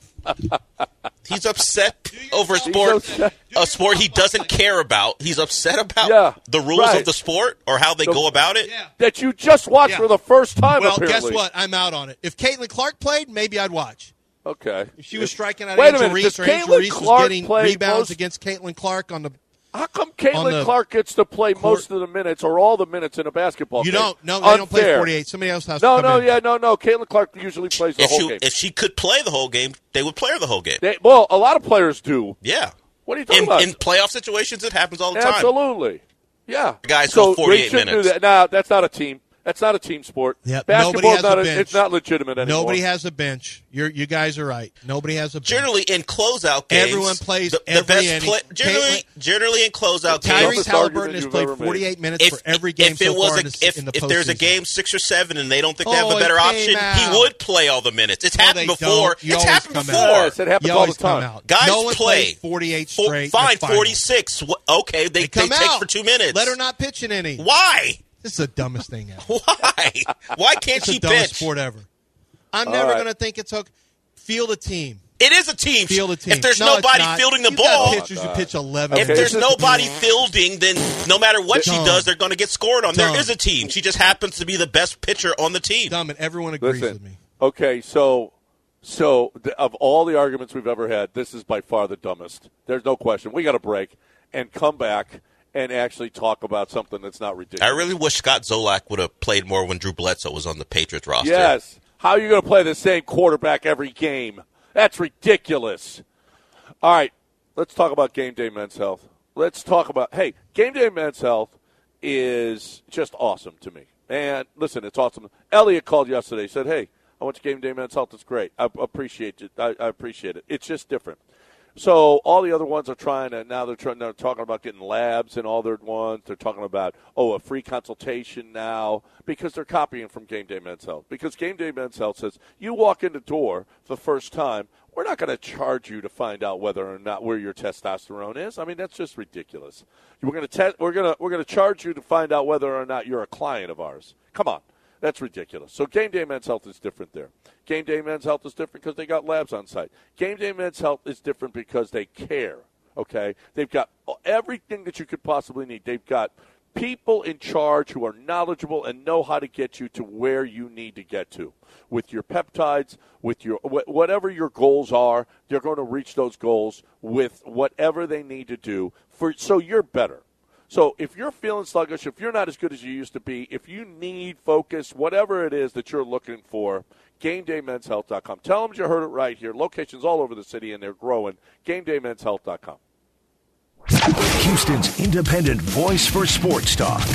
He's upset over a sport, upset. a sport he doesn't care about. He's upset about Yeah, the rules right. of the sport or how they The- go about it. Yeah. That you just watched Yeah. for the first time. Well, apparently. guess what? I'm out on it. If Caitlin Clark played, maybe I'd watch. Okay. If she was striking out Wait a Angel minute, Reese does or Angel Caitlin Reese was Clark getting play rebounds most- against Caitlin Clark on the How come on Caitlin the Clark gets to play court- most of the minutes or all the minutes in a basketball You game? don't. No, they don't play Unfair. forty-eight. Somebody else has No, to come no, in. yeah, no, no. Caitlin Clark usually plays the If whole she game. if she could play the whole game, they would play her the whole game. They, well, a lot of players do. Yeah. What are you talking In, about? in playoff situations, it happens all the time. Absolutely. Yeah. Guys so go forty-eight they shouldn't minutes. do that. Nah, that's not a team. That's not a team sport. Yep, nobody Basketball's has not a a, bench. it's not legitimate anymore. Nobody has a bench. You're, you guys are right. Nobody has a bench. Generally, in closeout games, Everyone plays the, the every best inning. play, generally, Caitlin- generally in closeout games. Tyrese Tyrese Dumbest argument Halliburton has you've played ever made. forty-eight minutes If, for every game if so it was far a, in the, if, in the if there's a postseason. game six or seven and they don't think they have Oh, a better it option, came out. he would play all the minutes. It's No, happened they before. don't. You It's always happened come before. out. Yes, it happens You all always the time. come out. Guys no one play plays forty-eight Four- straight. in fine, the final. forty-six. Wh- Okay, they, They come they take out for two minutes. Let her not pitch an inning. Why? This is the dumbest thing ever. Why? Why can't It's she the dumbest pitch? sport ever. I'm All never right. going to think it's okay. Field a team. It is a team. Field a team. If there's No, it's nobody not. fielding the You've ball, got pitchers who pitch eleven. if Okay, there's this is- nobody fielding, then no matter what she Dumb. does, they're going to get scored on. Dumb. There is a team. She just happens to be the best pitcher on the team. Dumb, and everyone agrees Listen, with me. okay, so so th- of all the arguments we've ever had, this is by far the dumbest. There's no question. We got to break and come back and actually talk about something that's not I ridiculous. really wish Scott Zolak would have played more when Drew Bledsoe was on the Patriots roster. Yes. How are you going to play the same quarterback every game? That's ridiculous. All right, let's talk about Game Day Men's Health. Let's talk about, hey, Game Day Men's Health is just awesome to me. And listen, it's awesome. Elliot called yesterday, said, hey, I went to Game Day Men's Health. It's great. I appreciate it. I, I appreciate it. It's just different. So all the other ones are trying to, now they're, trying, they're talking about getting labs and all their ones. They're talking about, oh, a free consultation now because they're copying from Game Day Men's Health. Because Game Day Men's Health says, you walk in the door for the first time, we're not going to charge you to find out whether or not where your testosterone is. I mean, that's just ridiculous. We're going to te- we're going to we're going to charge you to find out whether or not you're a client of ours. Come on. That's ridiculous. So Game Day Men's Health is different there. Game Day Men's Health is different because they got labs on site. Game Day Men's Health is different because they care, okay? They've got everything that you could possibly need. They've got people in charge who are knowledgeable and know how to get you to where you need to get to. With your peptides, with your wh- whatever your goals are, they're going to reach those goals with whatever they need to do for so you're better. So if you're feeling sluggish, if you're not as good as you used to be, if you need focus, whatever it is that you're looking for, game day men's health dot com. Tell them you heard it right here. Locations all over the city, and they're growing. game day men's health dot com. Houston's independent voice for sports talk.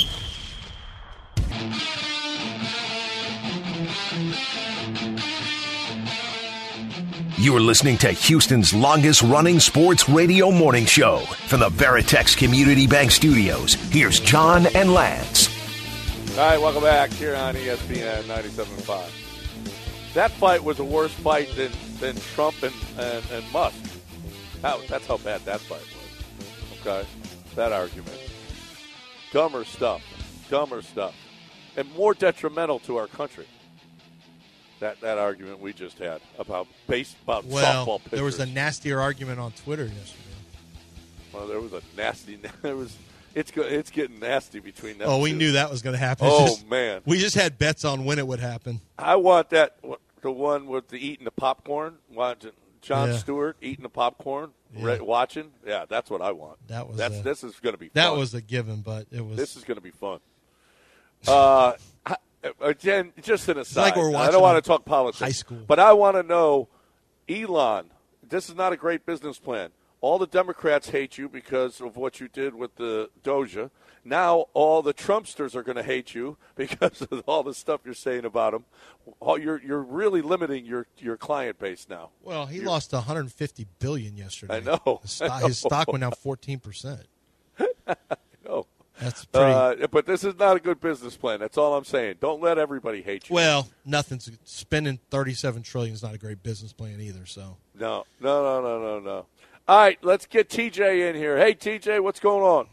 You are listening to Houston's longest-running sports radio morning show from the Veritex Community Bank Studios. Here's John and Lance. All right, welcome back here on E S P N ninety-seven point five. That fight was a worse fight than, than Trump and, and, and Musk. That, that's how bad that fight was. Okay? That argument. Dumber stuff. Dumber stuff. And more detrimental to our country. That that argument we just had about base about Well, softball pitchers. there was a nastier argument on Twitter yesterday. Well, there was a nasty. There was. It's go, It's getting nasty between them. Oh, we two. knew that was going to happen. Oh Just- man, we just had bets on when it would happen. I want that. The one with the eating the popcorn. Watching Jon Yeah. Stewart eating the popcorn, Yeah. re- watching. Yeah, that's what I want. That was That's a- this is going to be. Fun. That was a given, but it was. This is going to be fun. Uh, I- again, just an aside. like we're I watching don't want a to talk politics. high school. but I want to know, Elon. this is not a great business plan. All the Democrats hate you because of what you did with the Doja. Now all the Trumpsters are going to hate you because of all the stuff you're saying about them. All, you're you're really limiting your, your client base now. Well, he you're, lost one hundred fifty billion dollars yesterday. I know. His stock, I know. his stock went down fourteen percent. I know. That's pretty. Uh, but this is not a good business plan. That's all I'm saying. Don't let everybody hate you. Well, nothing's spending thirty-seven trillion dollars is not a great business plan either. So no, no, no, no, no, no. All right, let's get T J in here. Hey, T J, what's going on?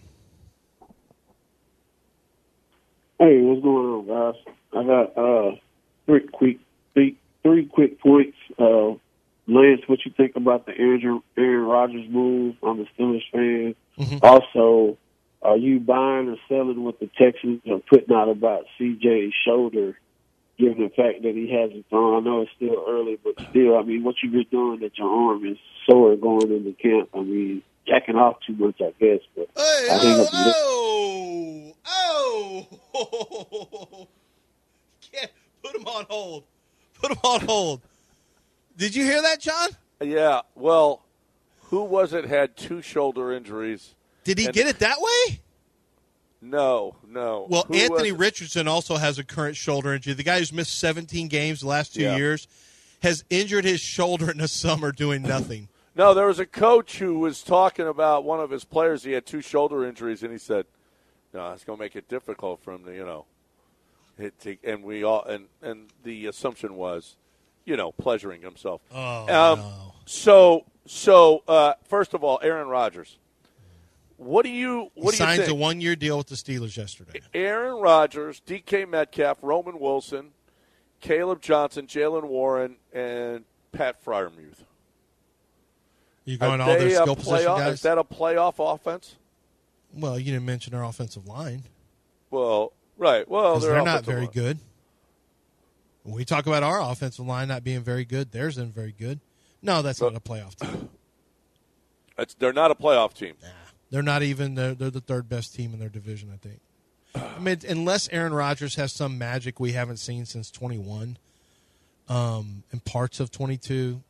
Hey, what's going on, guys? I got uh, three quick, three, three quick points. Uh, Lance, what you think about the Aaron, Aaron Rodgers move? I'm a Steelers fan. Mm-hmm. Also, are you buying or selling what the Texans are putting out about C J's shoulder, given the fact that he hasn't thrown? I know it's still early, but still, I mean, what you've been doing that your arm is sore going into camp, I mean, jacking off too much, I guess. But hey, I think oh, oh, oh. Can't put him on hold. Put him on hold. Did you hear that, John? Yeah, well, who was it had two shoulder injuries? Did he and get it that way? No, no. Well, Who Anthony was Richardson also has a current shoulder injury. The guy who's missed seventeen games the last two Yeah. years has injured his shoulder in the summer doing nothing. No, there was a coach who was talking about one of his players. He had two shoulder injuries, and he said, "No, it's going to make it difficult for him to, you know." Hit to, and we all and and the assumption was, you know, pleasuring himself. Oh, um, no. So, so uh, first of all, Aaron Rodgers. What do you what he do you signs think? a one-year deal with the Steelers yesterday. Aaron Rodgers, D K Metcalf, Roman Wilson, Caleb Johnson, Jalen Warren, and Pat Freiermuth. You going Are all their they a skill position playoff- guys? Is that a playoff offense? Well, you didn't mention their offensive line. Well, right. Well, Because they're, they're not offensive very line. good. When we talk about our offensive line not being very good, theirs isn't very good. No, that's But- not a playoff team. It's, they're not a playoff team. Nah, they're not even. They're, they're the third best team in their division, I think. I mean, unless Aaron Rodgers has some magic we haven't seen since twenty-one, um, and parts of twenty-two,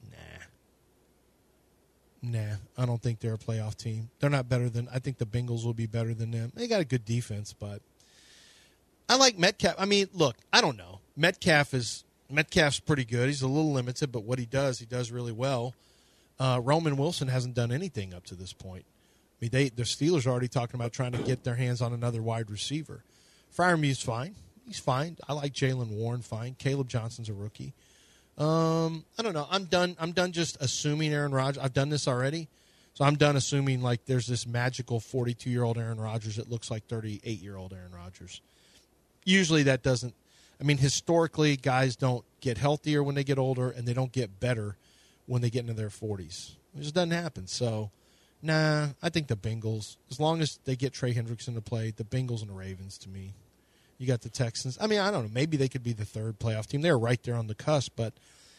nah, nah. I don't think they're a playoff team. They're not better than. I think the Bengals will be better than them. They got a good defense, but I like Metcalf. I mean, look, I don't know. Metcalf is Metcalf's pretty good. He's a little limited, but what he does, he does really well. Uh, Roman Wilson hasn't done anything up to this point. I mean, they the Steelers are already talking about trying to get their hands on another wide receiver. Freiermuth's fine. He's fine. I like Jalen Warren fine. Caleb Johnson's a rookie. Um, I don't know. I'm done. I'm done just assuming Aaron Rodgers. I've done this already, so I'm done assuming like there's this magical forty-two-year-old Aaron Rodgers that looks like thirty-eight-year-old Aaron Rodgers. Usually that doesn't. I mean, historically, guys don't get healthier when they get older, and they don't get better when they get into their forties. It just doesn't happen. So. Nah, I think the Bengals. As long as they get Trey Hendrickson to play, the Bengals and the Ravens to me. You got the Texans. I mean, I don't know. Maybe they could be the third playoff team. They're right there on the cusp, but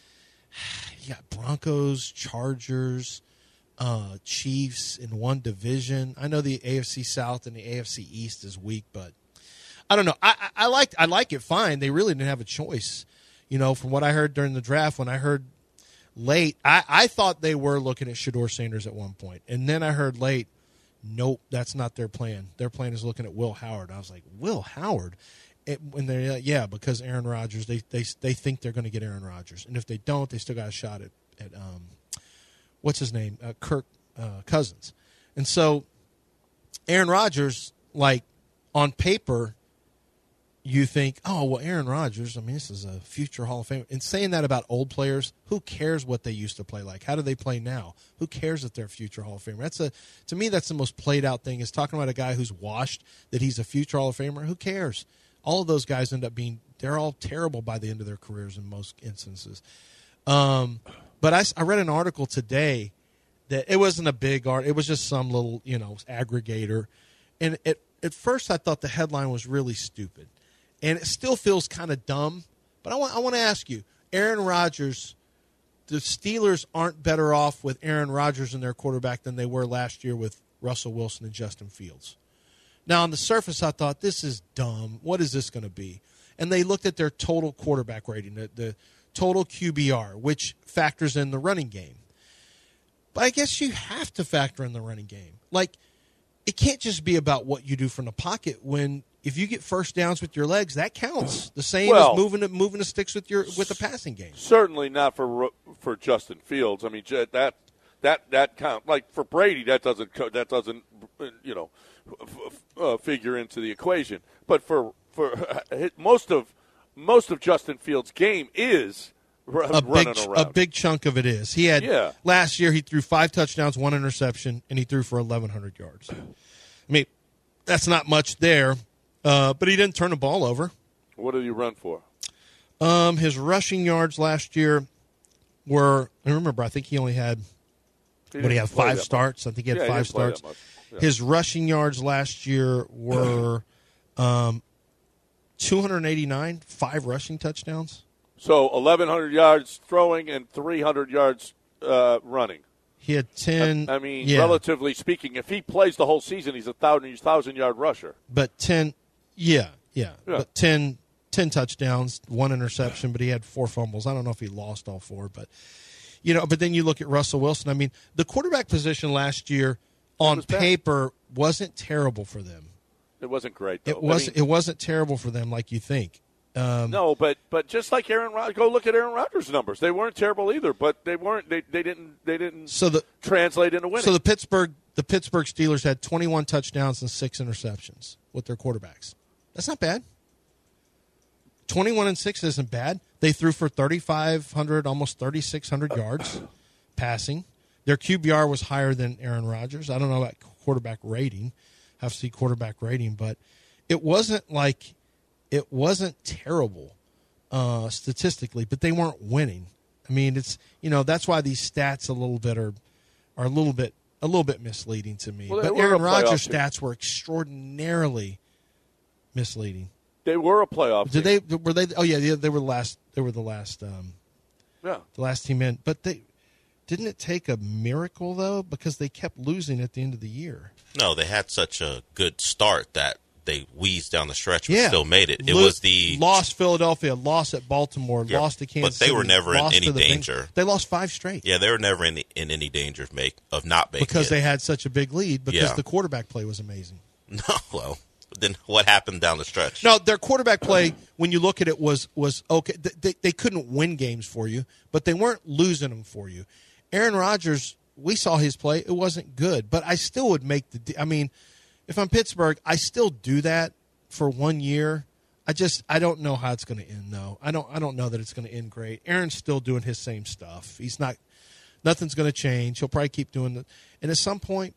you got Broncos, Chargers, uh, Chiefs in one division. I know the A F C South and the A F C East is weak, but I don't know. I, I, I like I like it fine. They really didn't have a choice. You know, from what I heard during the draft, when I heard late, I, I thought they were looking at Shedeur Sanders at one point. And then I heard late, nope, that's not their plan. Their plan is looking at Will Howard. I was like, Will Howard? It, when they're like, yeah, because Aaron Rodgers, they they they think they're going to get Aaron Rodgers. And if they don't, they still got a shot at, at um, what's his name? Uh, Kirk uh, Cousins. And so Aaron Rodgers, like, on paper, you think, oh, well, Aaron Rodgers, I mean, this is a future Hall of Famer. And saying that about old players, who cares what they used to play like? How do they play now? Who cares if they're a future Hall of Famer? That's a, to me, that's the most played out thing, is talking about a guy who's washed, that he's a future Hall of Famer. Who cares? All of those guys end up being, they're all terrible by the end of their careers in most instances. Um, but I, I read an article today that it wasn't a big art. It was just some little, you know, aggregator. And it, at first I thought the headline was really stupid. And it still feels kind of dumb, but I want I want to ask you, Aaron Rodgers, the Steelers aren't better off with Aaron Rodgers in their quarterback than they were last year with Russell Wilson and Justin Fields. Now, on the surface, I thought, this is dumb. What is this going to be? And they looked at their total quarterback rating, the, the total Q B R, which factors in the running game. But I guess you have to factor in the running game. Like, it can't just be about what you do from the pocket. When if you get first downs with your legs, that counts. The same well, as moving the, moving the sticks with your with the passing game. Certainly not for for Justin Fields. I mean, that that that count like for Brady, that doesn't that doesn't you know uh, figure into the equation. But for for uh, most of most of Justin Fields' game is r- a running big, around. A big chunk of it is. He had yeah. last year he threw five touchdowns, one interception, and he threw for eleven hundred yards. I mean, that's not much there, uh, but he didn't turn the ball over. What did he run for? Um, his rushing yards last year were. I remember. I think he only had. He What he had five starts. Much. I think he had yeah, five he starts. Yeah. His rushing yards last year were um, two hundred eighty-nine, five rushing touchdowns. So eleven hundred yards throwing and three hundred yards uh, running. He had ten. I, I mean, yeah. relatively speaking, if he plays the whole season, he's a thousand thousand yard rusher. But ten, yeah, yeah, yeah. but ten, ten touchdowns, one interception, but he had four fumbles. I don't know if he lost all four, but you know. But then you look at Russell Wilson. I mean, the quarterback position last year on was paper wasn't terrible for them. It wasn't great, though. It wasn't. I mean, it wasn't terrible for them like you think. Um, no, but but just like Aaron Rodgers, go look at Aaron Rodgers' numbers. They weren't terrible either, but they weren't. They, they didn't. They didn't. So the translate into winning. So the Pittsburgh the Pittsburgh Steelers had twenty-one touchdowns and six interceptions with their quarterbacks. That's not bad. twenty-one and six isn't bad. They threw for thirty-five hundred, almost thirty-six hundred yards passing. Their Q B R was higher than Aaron Rodgers. I don't know about quarterback rating. Have to see quarterback rating, but it wasn't like. It wasn't terrible uh, statistically, but they weren't winning. I mean, it's you know that's why these stats a little bit are are a little bit a little bit misleading to me. Well, but Aaron Rodgers' stats were extraordinarily misleading. They were a playoff. Did team. they? Were they? Oh yeah, they were the last. They were the last. Um, yeah, the last team in. But they didn't it take a miracle though because they kept losing at the end of the year. No, they had such a good start that. They wheezed down the stretch, but yeah. still made it. It Lo- was the lost Philadelphia, lost at Baltimore, yeah, lost to Kansas but they were City, never in lost any to the danger. Bengals. They lost five straight. Yeah, they were never in, in any danger of make of not making because it. they had such a big lead. Because yeah. the quarterback play was amazing. No, well, then what happened down the stretch? No, their quarterback play, when you look at it, was was okay. They they couldn't win games for you, but they weren't losing them for you. Aaron Rodgers, we saw his play; it wasn't good, but I still would make the. I mean, if I'm Pittsburgh, I still do that. For one year, I just I don't know how it's going to end though. I don't I don't know that it's going to end great. Aaron's still doing his same stuff. He's not nothing's going to change. He'll probably keep doing it. And at some point,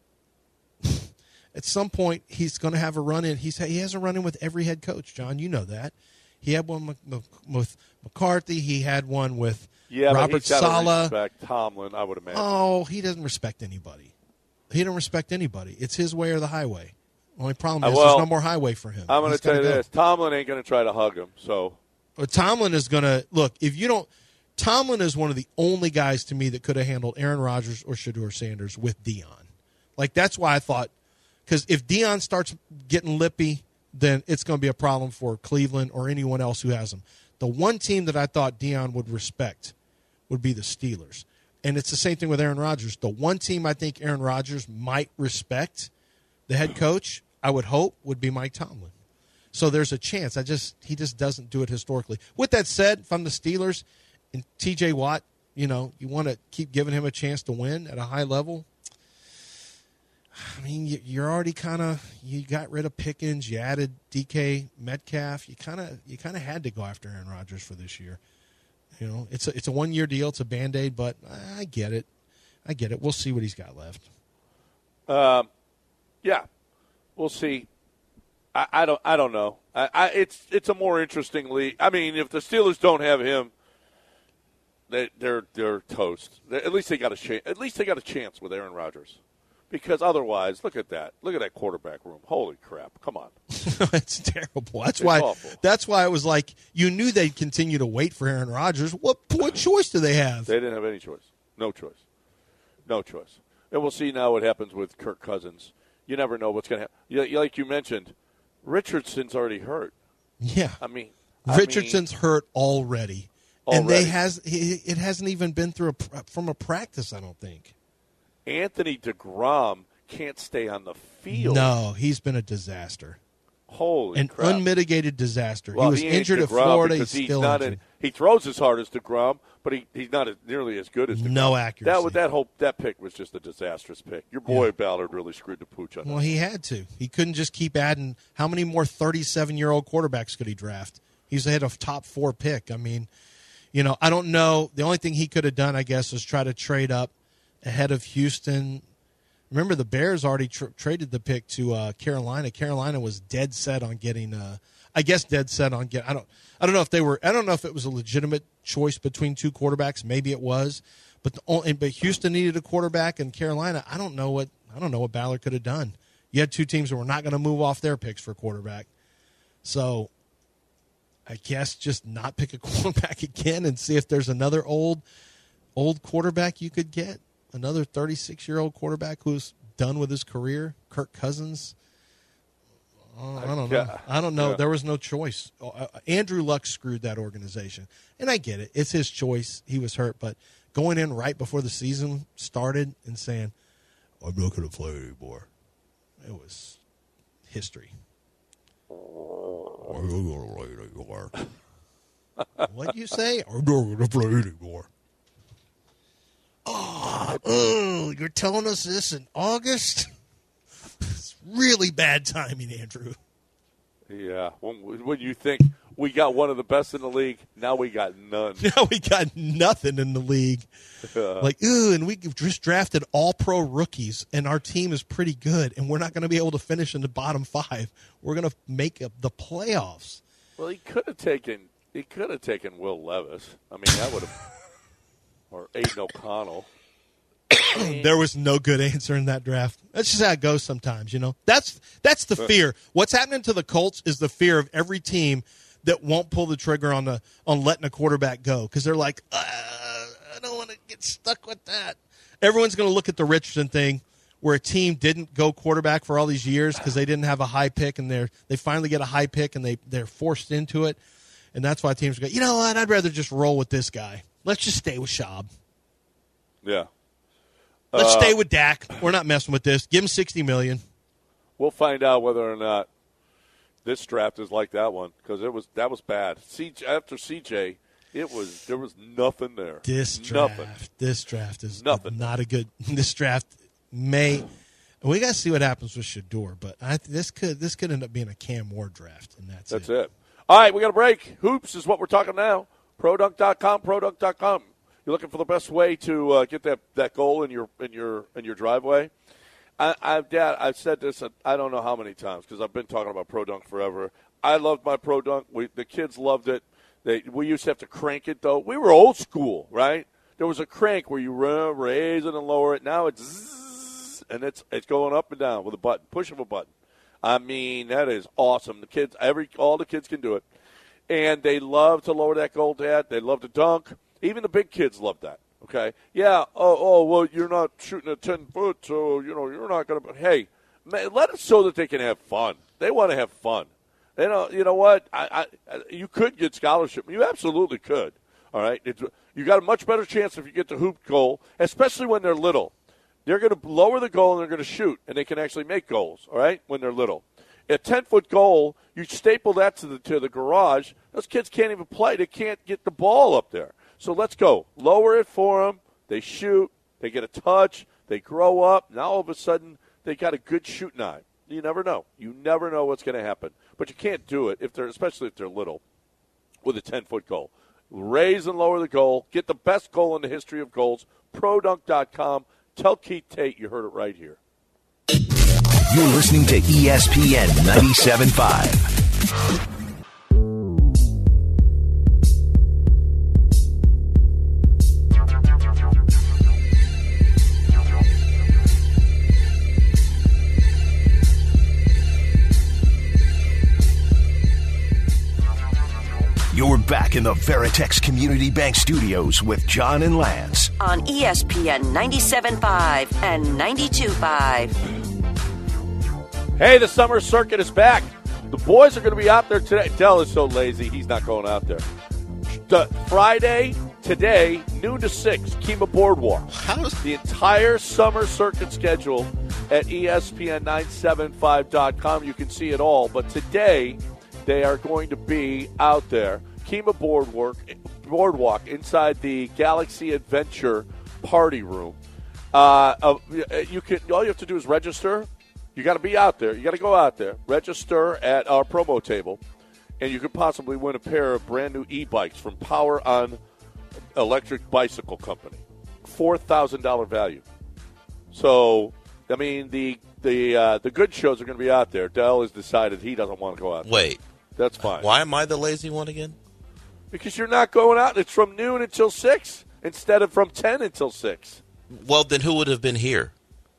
at some point, he's going to have a run in. He's he has a run in with every head coach. John, you know that. He had one with McCarthy. He had one with yeah, Robert Saleh. Respect Tomlin, I would imagine. Oh, he doesn't respect anybody. He don't respect anybody. It's his way or the highway. Only problem is well, there's no more highway for him. I'm going to tell you go. this: Tomlin ain't going to try to hug him. So, but Tomlin is going to look. If you don't, Tomlin is one of the only guys to me that could have handled Aaron Rodgers or Shedeur Sanders with Dion. Like that's why I thought, because if Dion starts getting lippy, then it's going to be a problem for Cleveland or anyone else who has him. The one team that I thought Dion would respect would be the Steelers, and it's the same thing with Aaron Rodgers. The one team I think Aaron Rodgers might respect. The head coach, I would hope, would be Mike Tomlin. So there's a chance. I just he just doesn't do it historically. With that said, if I'm the Steelers and T J Watt, you know, you want to keep giving him a chance to win at a high level. I mean, you're already kind of you got rid of Pickens, you added D K Metcalf. You kind of you kind of had to go after Aaron Rodgers for this year. You know, it's a, it's a one year deal. It's a Band-Aid, but I get it. I get it. We'll see what he's got left. Um. Yeah, we'll see. I, I don't. I don't know. I, I, it's it's a more interesting league. I mean, if the Steelers don't have him, they, they're they're toast. They're, at least they got a chance. At least they got a chance with Aaron Rodgers, because otherwise, look at that. Look at that quarterback room. Holy crap! Come on. It's terrible. That's it's why. Awful. That's why it was like you knew they'd continue to wait for Aaron Rodgers. What what choice do they have? They didn't have any choice. No choice. No choice. And we'll see now what happens with Kirk Cousins. You never know what's going to happen. Like you mentioned, Richardson's already hurt. Yeah, I mean, Richardson's I mean, hurt already, already, and they has it hasn't even been through a from a practice. I don't think. Anthony DeGrom can't stay on the field. No, he's been a disaster. Holy An crap. unmitigated disaster. Well, he was he injured DeGrom at Florida. He's, he's still not injured. in, he throws as hard as DeGrom, but he, he's not as, nearly as good as DeGrom. No accuracy. That, was, that, whole, that pick was just a disastrous pick. Your boy yeah. Ballard really screwed the pooch on that. Well, he had to. He couldn't just keep adding. How many more thirty-seven-year-old quarterbacks could he draft? He's ahead of top four pick. I mean, you know, I don't know. The only thing he could have done, I guess, was try to trade up ahead of Houston. Remember, the Bears already tr- traded the pick to uh, Carolina. Carolina was dead set on getting, uh, I guess, dead set on get. I don't, I don't know if they were. I don't know if it was a legitimate choice between two quarterbacks. Maybe it was, but the only, but Houston needed a quarterback, and Carolina. I don't know what I don't know what Ballard could have done. You had two teams that were not going to move off their picks for quarterback, so I guess just not pick a quarterback again and see if there's another old, old quarterback you could get. Another thirty-six-year-old quarterback who's done with his career, Kirk Cousins. Oh, I don't know. I don't know. Yeah. There was no choice. Uh, Andrew Luck screwed that organization. And I get it. It's his choice. He was hurt. But going in right before the season started and saying, I'm not going to play anymore, it was history. I'm not going to play anymore. What'd you say? I'm not going to play anymore. Oh, oh, you're telling us this in August? It's really bad timing, Andrew. Yeah. When, when you think we got one of the best in the league, now we got none. Now we got nothing in the league. Uh, like, ooh, and we just drafted all-pro rookies, and our team is pretty good, and we're not going to be able to finish in the bottom five. We're going to make up the playoffs. Well, he could have taken he could have taken Will Levis. I mean, that would have. Or Aiden O'Connell. There was no good answer in that draft. That's just how it goes sometimes, you know. That's that's the fear. What's happening to the Colts is the fear of every team that won't pull the trigger on the on letting a quarterback go because they're like, uh, I don't want to get stuck with that. Everyone's going to look at the Richardson thing where a team didn't go quarterback for all these years because they didn't have a high pick and they they finally get a high pick and they they're forced into it, and that's why teams go, you know what? I'd rather just roll with this guy. Let's just stay with Schaub. Yeah. Let's uh, stay with Dak. We're not messing with this. Give him sixty million dollars. We'll find out whether or not this draft is like that one because it was that was bad. C J, after C J, it was there was nothing there. This draft, nothing. This draft is nothing. Not a good. This draft may. We got to see what happens with Shador, but I, this could this could end up being a Cam Ward draft, and that's that's it. it. All right, we got a break. Hoops is what we're talking now. Pro Dunk dot com, Pro Dunk dot com. You're looking for the best way to uh, get that, that goal in your in your in your driveway. I, I've Dad, I've said this I don't know how many times because I've been talking about Pro Dunk forever. I loved my Pro Dunk. We, the kids loved it. They we used to have to crank it though. We were old school, right? There was a crank where you raise it and lower it. Now it's zzz, and it's it's going up and down with a button, push of a button. I mean that is awesome. The kids, every all the kids can do it. And they love to lower that goal, Dad. They love to dunk. Even the big kids love that, okay? Yeah, oh, oh well, you're not shooting a ten-foot, so, you know, you're not going to – hey, man, let it so that they can have fun. They want to have fun. They don't, you know what? I, I, you could get scholarship. You absolutely could, all right? It's, you got a much better chance if you get the hoop goal, especially when they're little. They're going to lower the goal and they're going to shoot, and they can actually make goals, all right, when they're little. A ten-foot goal, you staple that to the to the garage. Those kids can't even play. They can't get the ball up there. So let's go. Lower it for them. They shoot. They get a touch. They grow up. Now all of a sudden they got a good shooting eye. You never know. You never know what's going to happen. But you can't do it if they're, especially if they're little, with a ten-foot goal. Raise and lower the goal. Get the best goal in the history of goals. Pro Dunk dot com. Tell Keith Tate you heard it right here. You're listening to E S P N ninety-seven point five. You're back in the Veritex Community Bank Studios with John and Lance. On E S P N ninety-seven point five and ninety-two point five. Hey, the summer circuit is back. The boys are going to be out there today. Dell is so lazy, he's not going out there. The Friday today, noon to six, Kemah Boardwalk. How's the entire summer circuit schedule at E S P N nine seventy-five dot com. You can see it all. But today, they are going to be out there. Kemah Boardwalk, Boardwalk inside the Galaxy Adventure Party Room. Uh, uh, you can. All you have to do is register. You got to be out there. You got to go out there. Register at our promo table, and you could possibly win a pair of brand new e-bikes from Power On Electric Bicycle Company. four thousand dollars value. So, I mean, the the uh, the good shows are going to be out there. Dell has decided he doesn't want to go out there. Wait. That's fine. Why am I the lazy one again? Because you're not going out. It's from noon until six instead of from ten until six. Well, then who would have been here?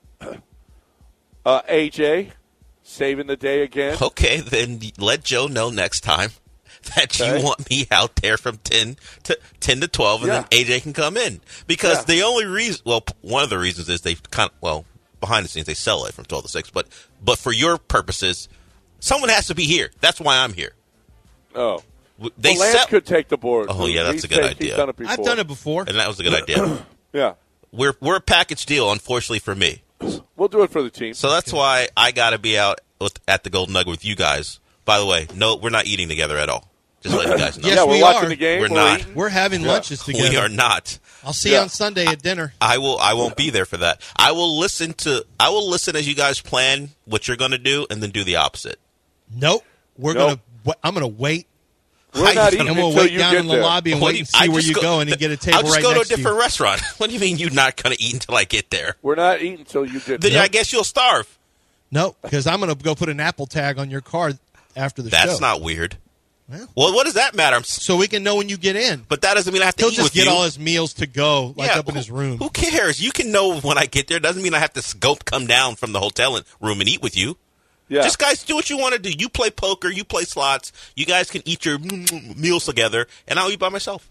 Uh, A J, saving the day again. Okay, then let Joe know next time that Okay. you want me out there from ten to ten to twelve, and Yeah. then A J can come in. Because Yeah. the only reason, well, p- one of the reasons is they kind of, well, behind the scenes they sell it from twelve to six, but but for your purposes, someone has to be here. That's why I'm here. Oh, W- They well, Lance sell, could take the board. Oh, yeah, that's He's a good take- he's idea. done it before. I've done it before. and that was a good idea. Yeah, We're we're a package deal, unfortunately for me. we'll do it for the team. So that's why I got to be out with, at the Golden Nugget with you guys. By the way, no, we're not eating together at all. Just let you guys know. Yes, yeah, we're we watching are. the game. We're not. eating. We're having lunches together. We are not. I'll see Yeah. you on Sunday at dinner. I will. I won't be there for that. I will listen to. I will listen as you guys plan what you're going to do, and then do the opposite. Nope. We're Nope. gonna. I'm gonna wait, We're I- not eating and we'll until wait you down get in the there. lobby and What wait do and you- I see where just you go- go, and then get a table I'll just right go to a next to different you. restaurant. What do you mean you're not going to eat until I get there? We're not eating until you get Then there. I guess you'll starve. No, because I'm gonna go put an Apple tag on your card after the That's show. not weird. Well. Well, what does that matter? I'm, s- So we can know when you get in. but that doesn't mean I have to He'll eat just with get you. all his meals to go, like Yeah, up in who- his room. Who cares? You can know when I get there. Doesn't mean I have to s- go come down from the hotel and- room and eat with you. yeah. Just guys, do what you want to do. You play poker, you play slots. You guys can eat your meals together, and I'll eat by myself.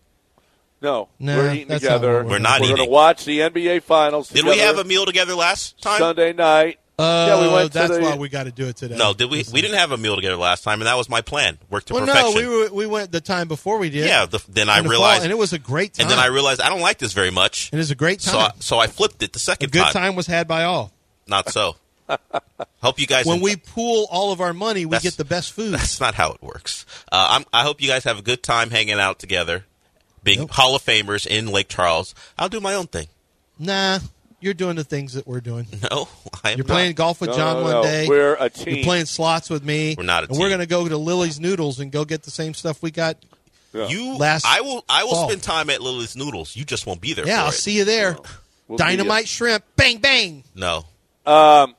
no, Nah, we're eating that's together. not what We're not We're going eating. to watch the N B A Finals Did together we have a meal together last time? Sunday night. Uh, Yeah, we went to that's the- why we got to do it today. No, did we? We didn't have a meal together last time, and that was my plan. Work to Well, perfection. no, we were, we went the time before we did. yeah. The, then I in the fall, realized, and it was a great time. and then I realized I don't like this very much. it was a great time. So, I, so I flipped it the a second good time. time was had by all. Not so. Hope you guys. When en- we pool all of our money, we That's- get the best food. That's not how it works. Uh, I'm, I hope you guys have a good time hanging out together, being Nope. Hall of Famers in Lake Charles. I'll do my own thing. Nah, you're doing the things that we're doing. No, I am You're not. playing golf with No, John no, one no. day. We're a team. You're playing slots with me. We're not a and We're team. going to go to Lily's Noodles and go get the same stuff we got. Yeah. You, Last I will. I will fall. spend time at Lily's Noodles. You just won't be there. Yeah, for I'll it. see you there. We'll see Dynamite shrimp. Bang, bang. No, Um,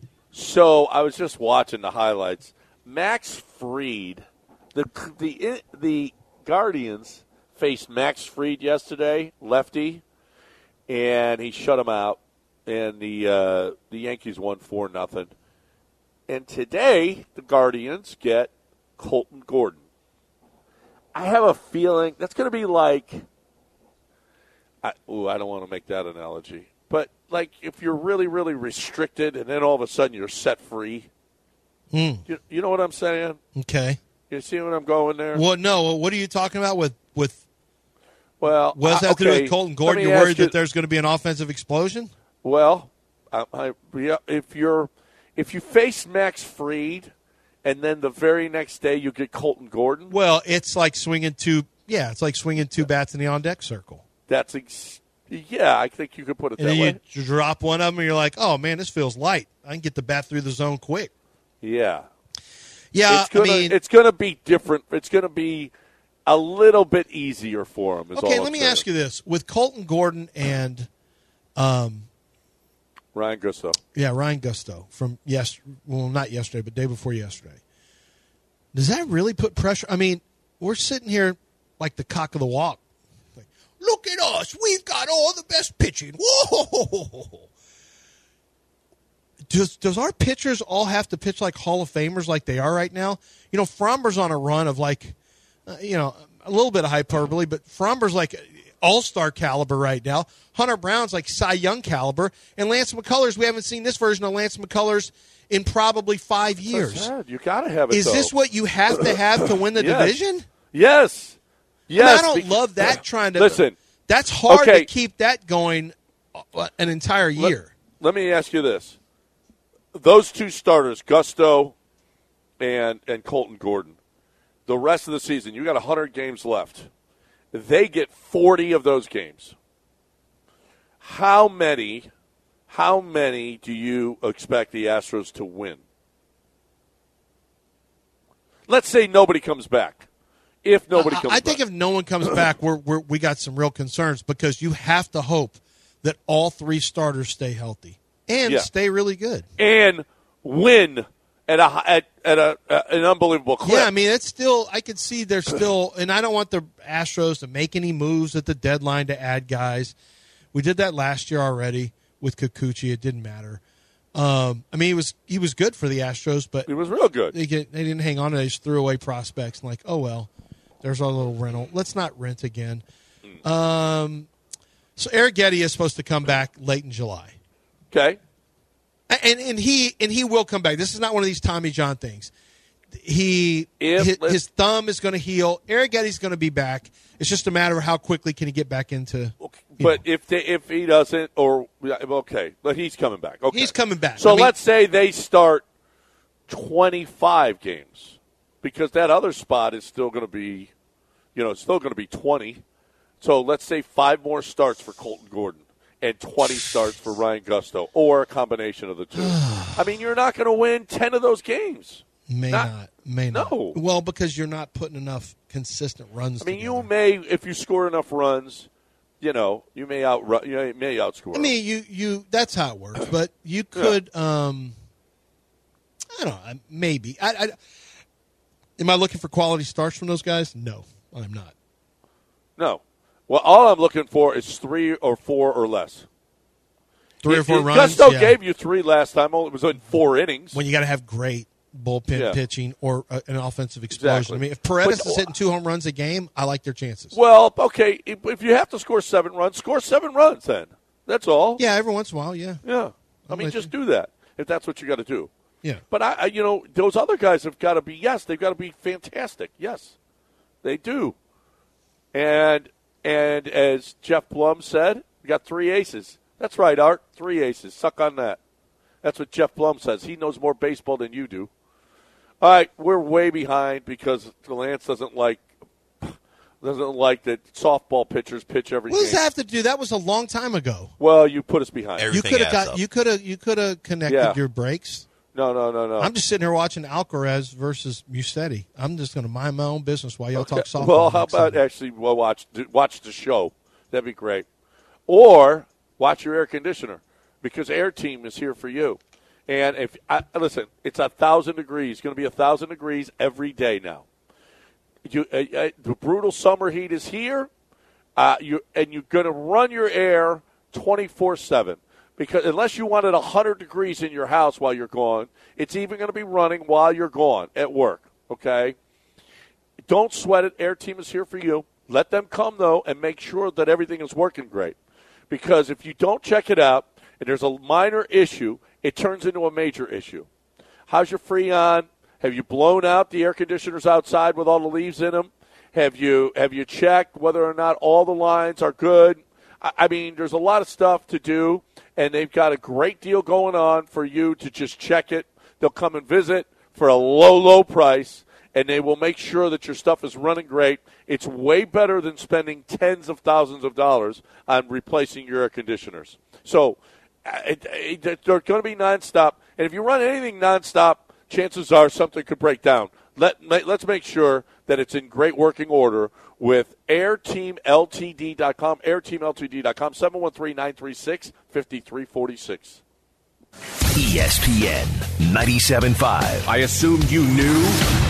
so I was just watching the highlights. Max Fried, the the the Guardians faced Max Fried yesterday, lefty, and he shut him out. And the uh, the Yankees won four nothing. And today the Guardians get Colton Gordon. I have a feeling that's going to be like. I, ooh, I don't want to make that analogy. But, like, if you're really, really restricted and then all of a sudden you're set free, Mm. you, you know what I'm saying? Okay. You see what I'm going there? Well, no. What are you talking about with with? Well, What does that uh, have to do okay, with Colton let Gordon? me You're ask worried you- that there's going to be an offensive explosion? Well, I, I, yeah, if you're if you face Max Fried and then the very next day you get Colton Gordon, Well, it's like swinging two. Yeah, it's like swinging two bats in the on deck circle. that's ex- yeah, I think you could put it And that then way. you drop one of them, and you're like, "Oh man, this feels light. I can get the bat through the zone quick." Yeah, Yeah, it's gonna I mean, it's gonna be different. It's gonna be a little bit easier for him. Is okay. all Let I'm me saying. ask you this: with Colton Gordon and um, Ryan Gusto. yeah, Ryan Gusto from yes, well, not yesterday, but day before yesterday. Does that really put pressure? I mean, we're sitting here like the cock of the walk. Like, look at us. We've got all the best pitching. Whoa. Does does our pitchers all have to pitch like Hall of Famers like they are right now? You know, Fromber's on a run of like, uh, you know, a little bit of hyperbole, but Fromber's like all-star caliber right now. Hunter Brown's like Cy Young caliber. And Lance McCullers, we haven't seen this version of Lance McCullers in probably five years. That's sad. You got to have it. Is though. this what you have to have to win the Yes. division? Yes. Yes, I, mean, I don't because, love that. Trying to listen. That's hard okay. to keep that going an entire year. Let, let me ask you this: those two starters, Gusto and and Colton Gordon, the rest of the season, you got one hundred games left. They get forty of those games. How many? How many do you expect the Astros to win? Let's say nobody comes back. If nobody comes I, I back. think if no one comes back, we're, we're, we got some real concerns because you have to hope that all three starters stay healthy and yeah. stay really good. And win at a at, at a, uh, an unbelievable clip. Yeah, I mean, it's still – I could see there's still – and I don't want the Astros to make any moves at the deadline to add guys. We did that last year already with Kikuchi. It didn't matter. Um, I mean, he was he was good for the Astros, but he was real good. They, get, they didn't hang on to it. They just threw away prospects and like, oh, well, there's our little rental. Let's not rent again. Um, so Arrighetti is supposed to come back late in July. Okay. And and he and he will come back. This is not one of these Tommy John things. He if, his, his thumb is going to heal. Arrighetti's going to be back. It's just a matter of how quickly can he get back into. Okay. But know. if they, if he doesn't, or okay, but he's coming back. Okay, he's coming back. So I mean, let's say they start twenty-five games, because that other spot is still going to be, you know, it's still going to be twenty. So let's say five more starts for Colton Gordon and twenty starts for Ryan Gusto, or a combination of the two. I mean, you're not going to win ten of those games. May not, not. May not. No. Well, because you're not putting enough consistent runs. I mean, together. you may, if you score enough runs, you know, you may out you may outscore. I mean, you you that's how it works. But you could, yeah. um, I don't know, maybe. I, I, am I looking for quality starts from those guys? No, I'm not. No. Well, all I'm looking for is three or four or less. Three or four it, runs. Gusto yeah. gave you three last time. It was in four innings. When you got to have great bullpen yeah. pitching or uh, an offensive explosion. Exactly. I mean, if Paredes but, is hitting two home runs a game, I like their chances. Well, okay, if, if you have to score seven runs, score seven runs then. That's all. Yeah, every once in a while, yeah. Yeah. I I'm mean, just you. do that if that's what you got to do. Yeah. But, I, I, you know, those other guys have got to be, yes, they've got to be fantastic. Yes, they do. And and as Jeff Blum said, we got three aces. That's right, Art, three aces. Suck on that. That's what Jeff Blum says. He knows more baseball than you do. All right, we're way behind because Lance doesn't like doesn't like that softball pitchers pitch every What game. does that have to do? That was a long time ago. Well, you put us behind. Everything you could have adds got up. you could have you could have connected Yeah. your breaks. No, no, no, no. I'm just sitting here watching Alcaraz versus Musetti. I'm just going to mind my own business while y'all Okay. talk softball. Well, how next about time. actually well, watch watch the show? That'd be great. Or watch your air conditioner because Air Team is here for you. And if I, listen, it's a thousand degrees. It's going to be a thousand degrees every day now. You, uh, uh, the brutal summer heat is here. Uh, you and you're going to run your air twenty-four seven because unless you wanted a hundred degrees in your house while you're gone, it's even going to be running while you're gone at work. Okay. Don't sweat it. Air Team is here for you. Let them come though, and make sure that everything is working great. Because if you don't check it out, and there's a minor issue, it turns into a major issue. How's your Freon? Have you blown out the air conditioners outside with all the leaves in them? Have you have you checked whether or not all the lines are good? I, I mean, there's a lot of stuff to do, and they've got a great deal going on for you to just check it. They'll come and visit for a low, low price, and they will make sure that your stuff is running great. It's way better than spending tens of thousands of dollars on replacing your air conditioners. So It, it, they're going to be nonstop, and if you run anything nonstop, chances are something could break down. Let, let's make sure that it's in great working order with air team L T D dot com, air team L T D dot com, seven one three, nine three six, five three four six. E S P N ninety-seven point five. I assumed you knew.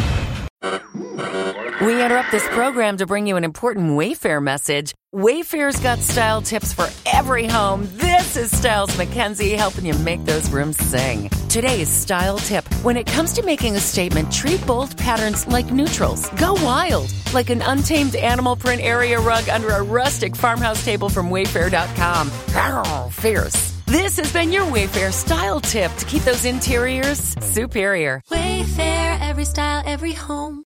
We interrupt this program to bring you an important Wayfair message. Wayfair's got style tips for every home. This is Styles McKenzie helping you make those rooms sing. Today's style tip. When it comes to making a statement, treat bold patterns like neutrals. Go wild, like an untamed animal print area rug under a rustic farmhouse table from Wayfair dot com. Arr, fierce. This has been your Wayfair style tip to keep those interiors superior. Wayfair, every style, every home.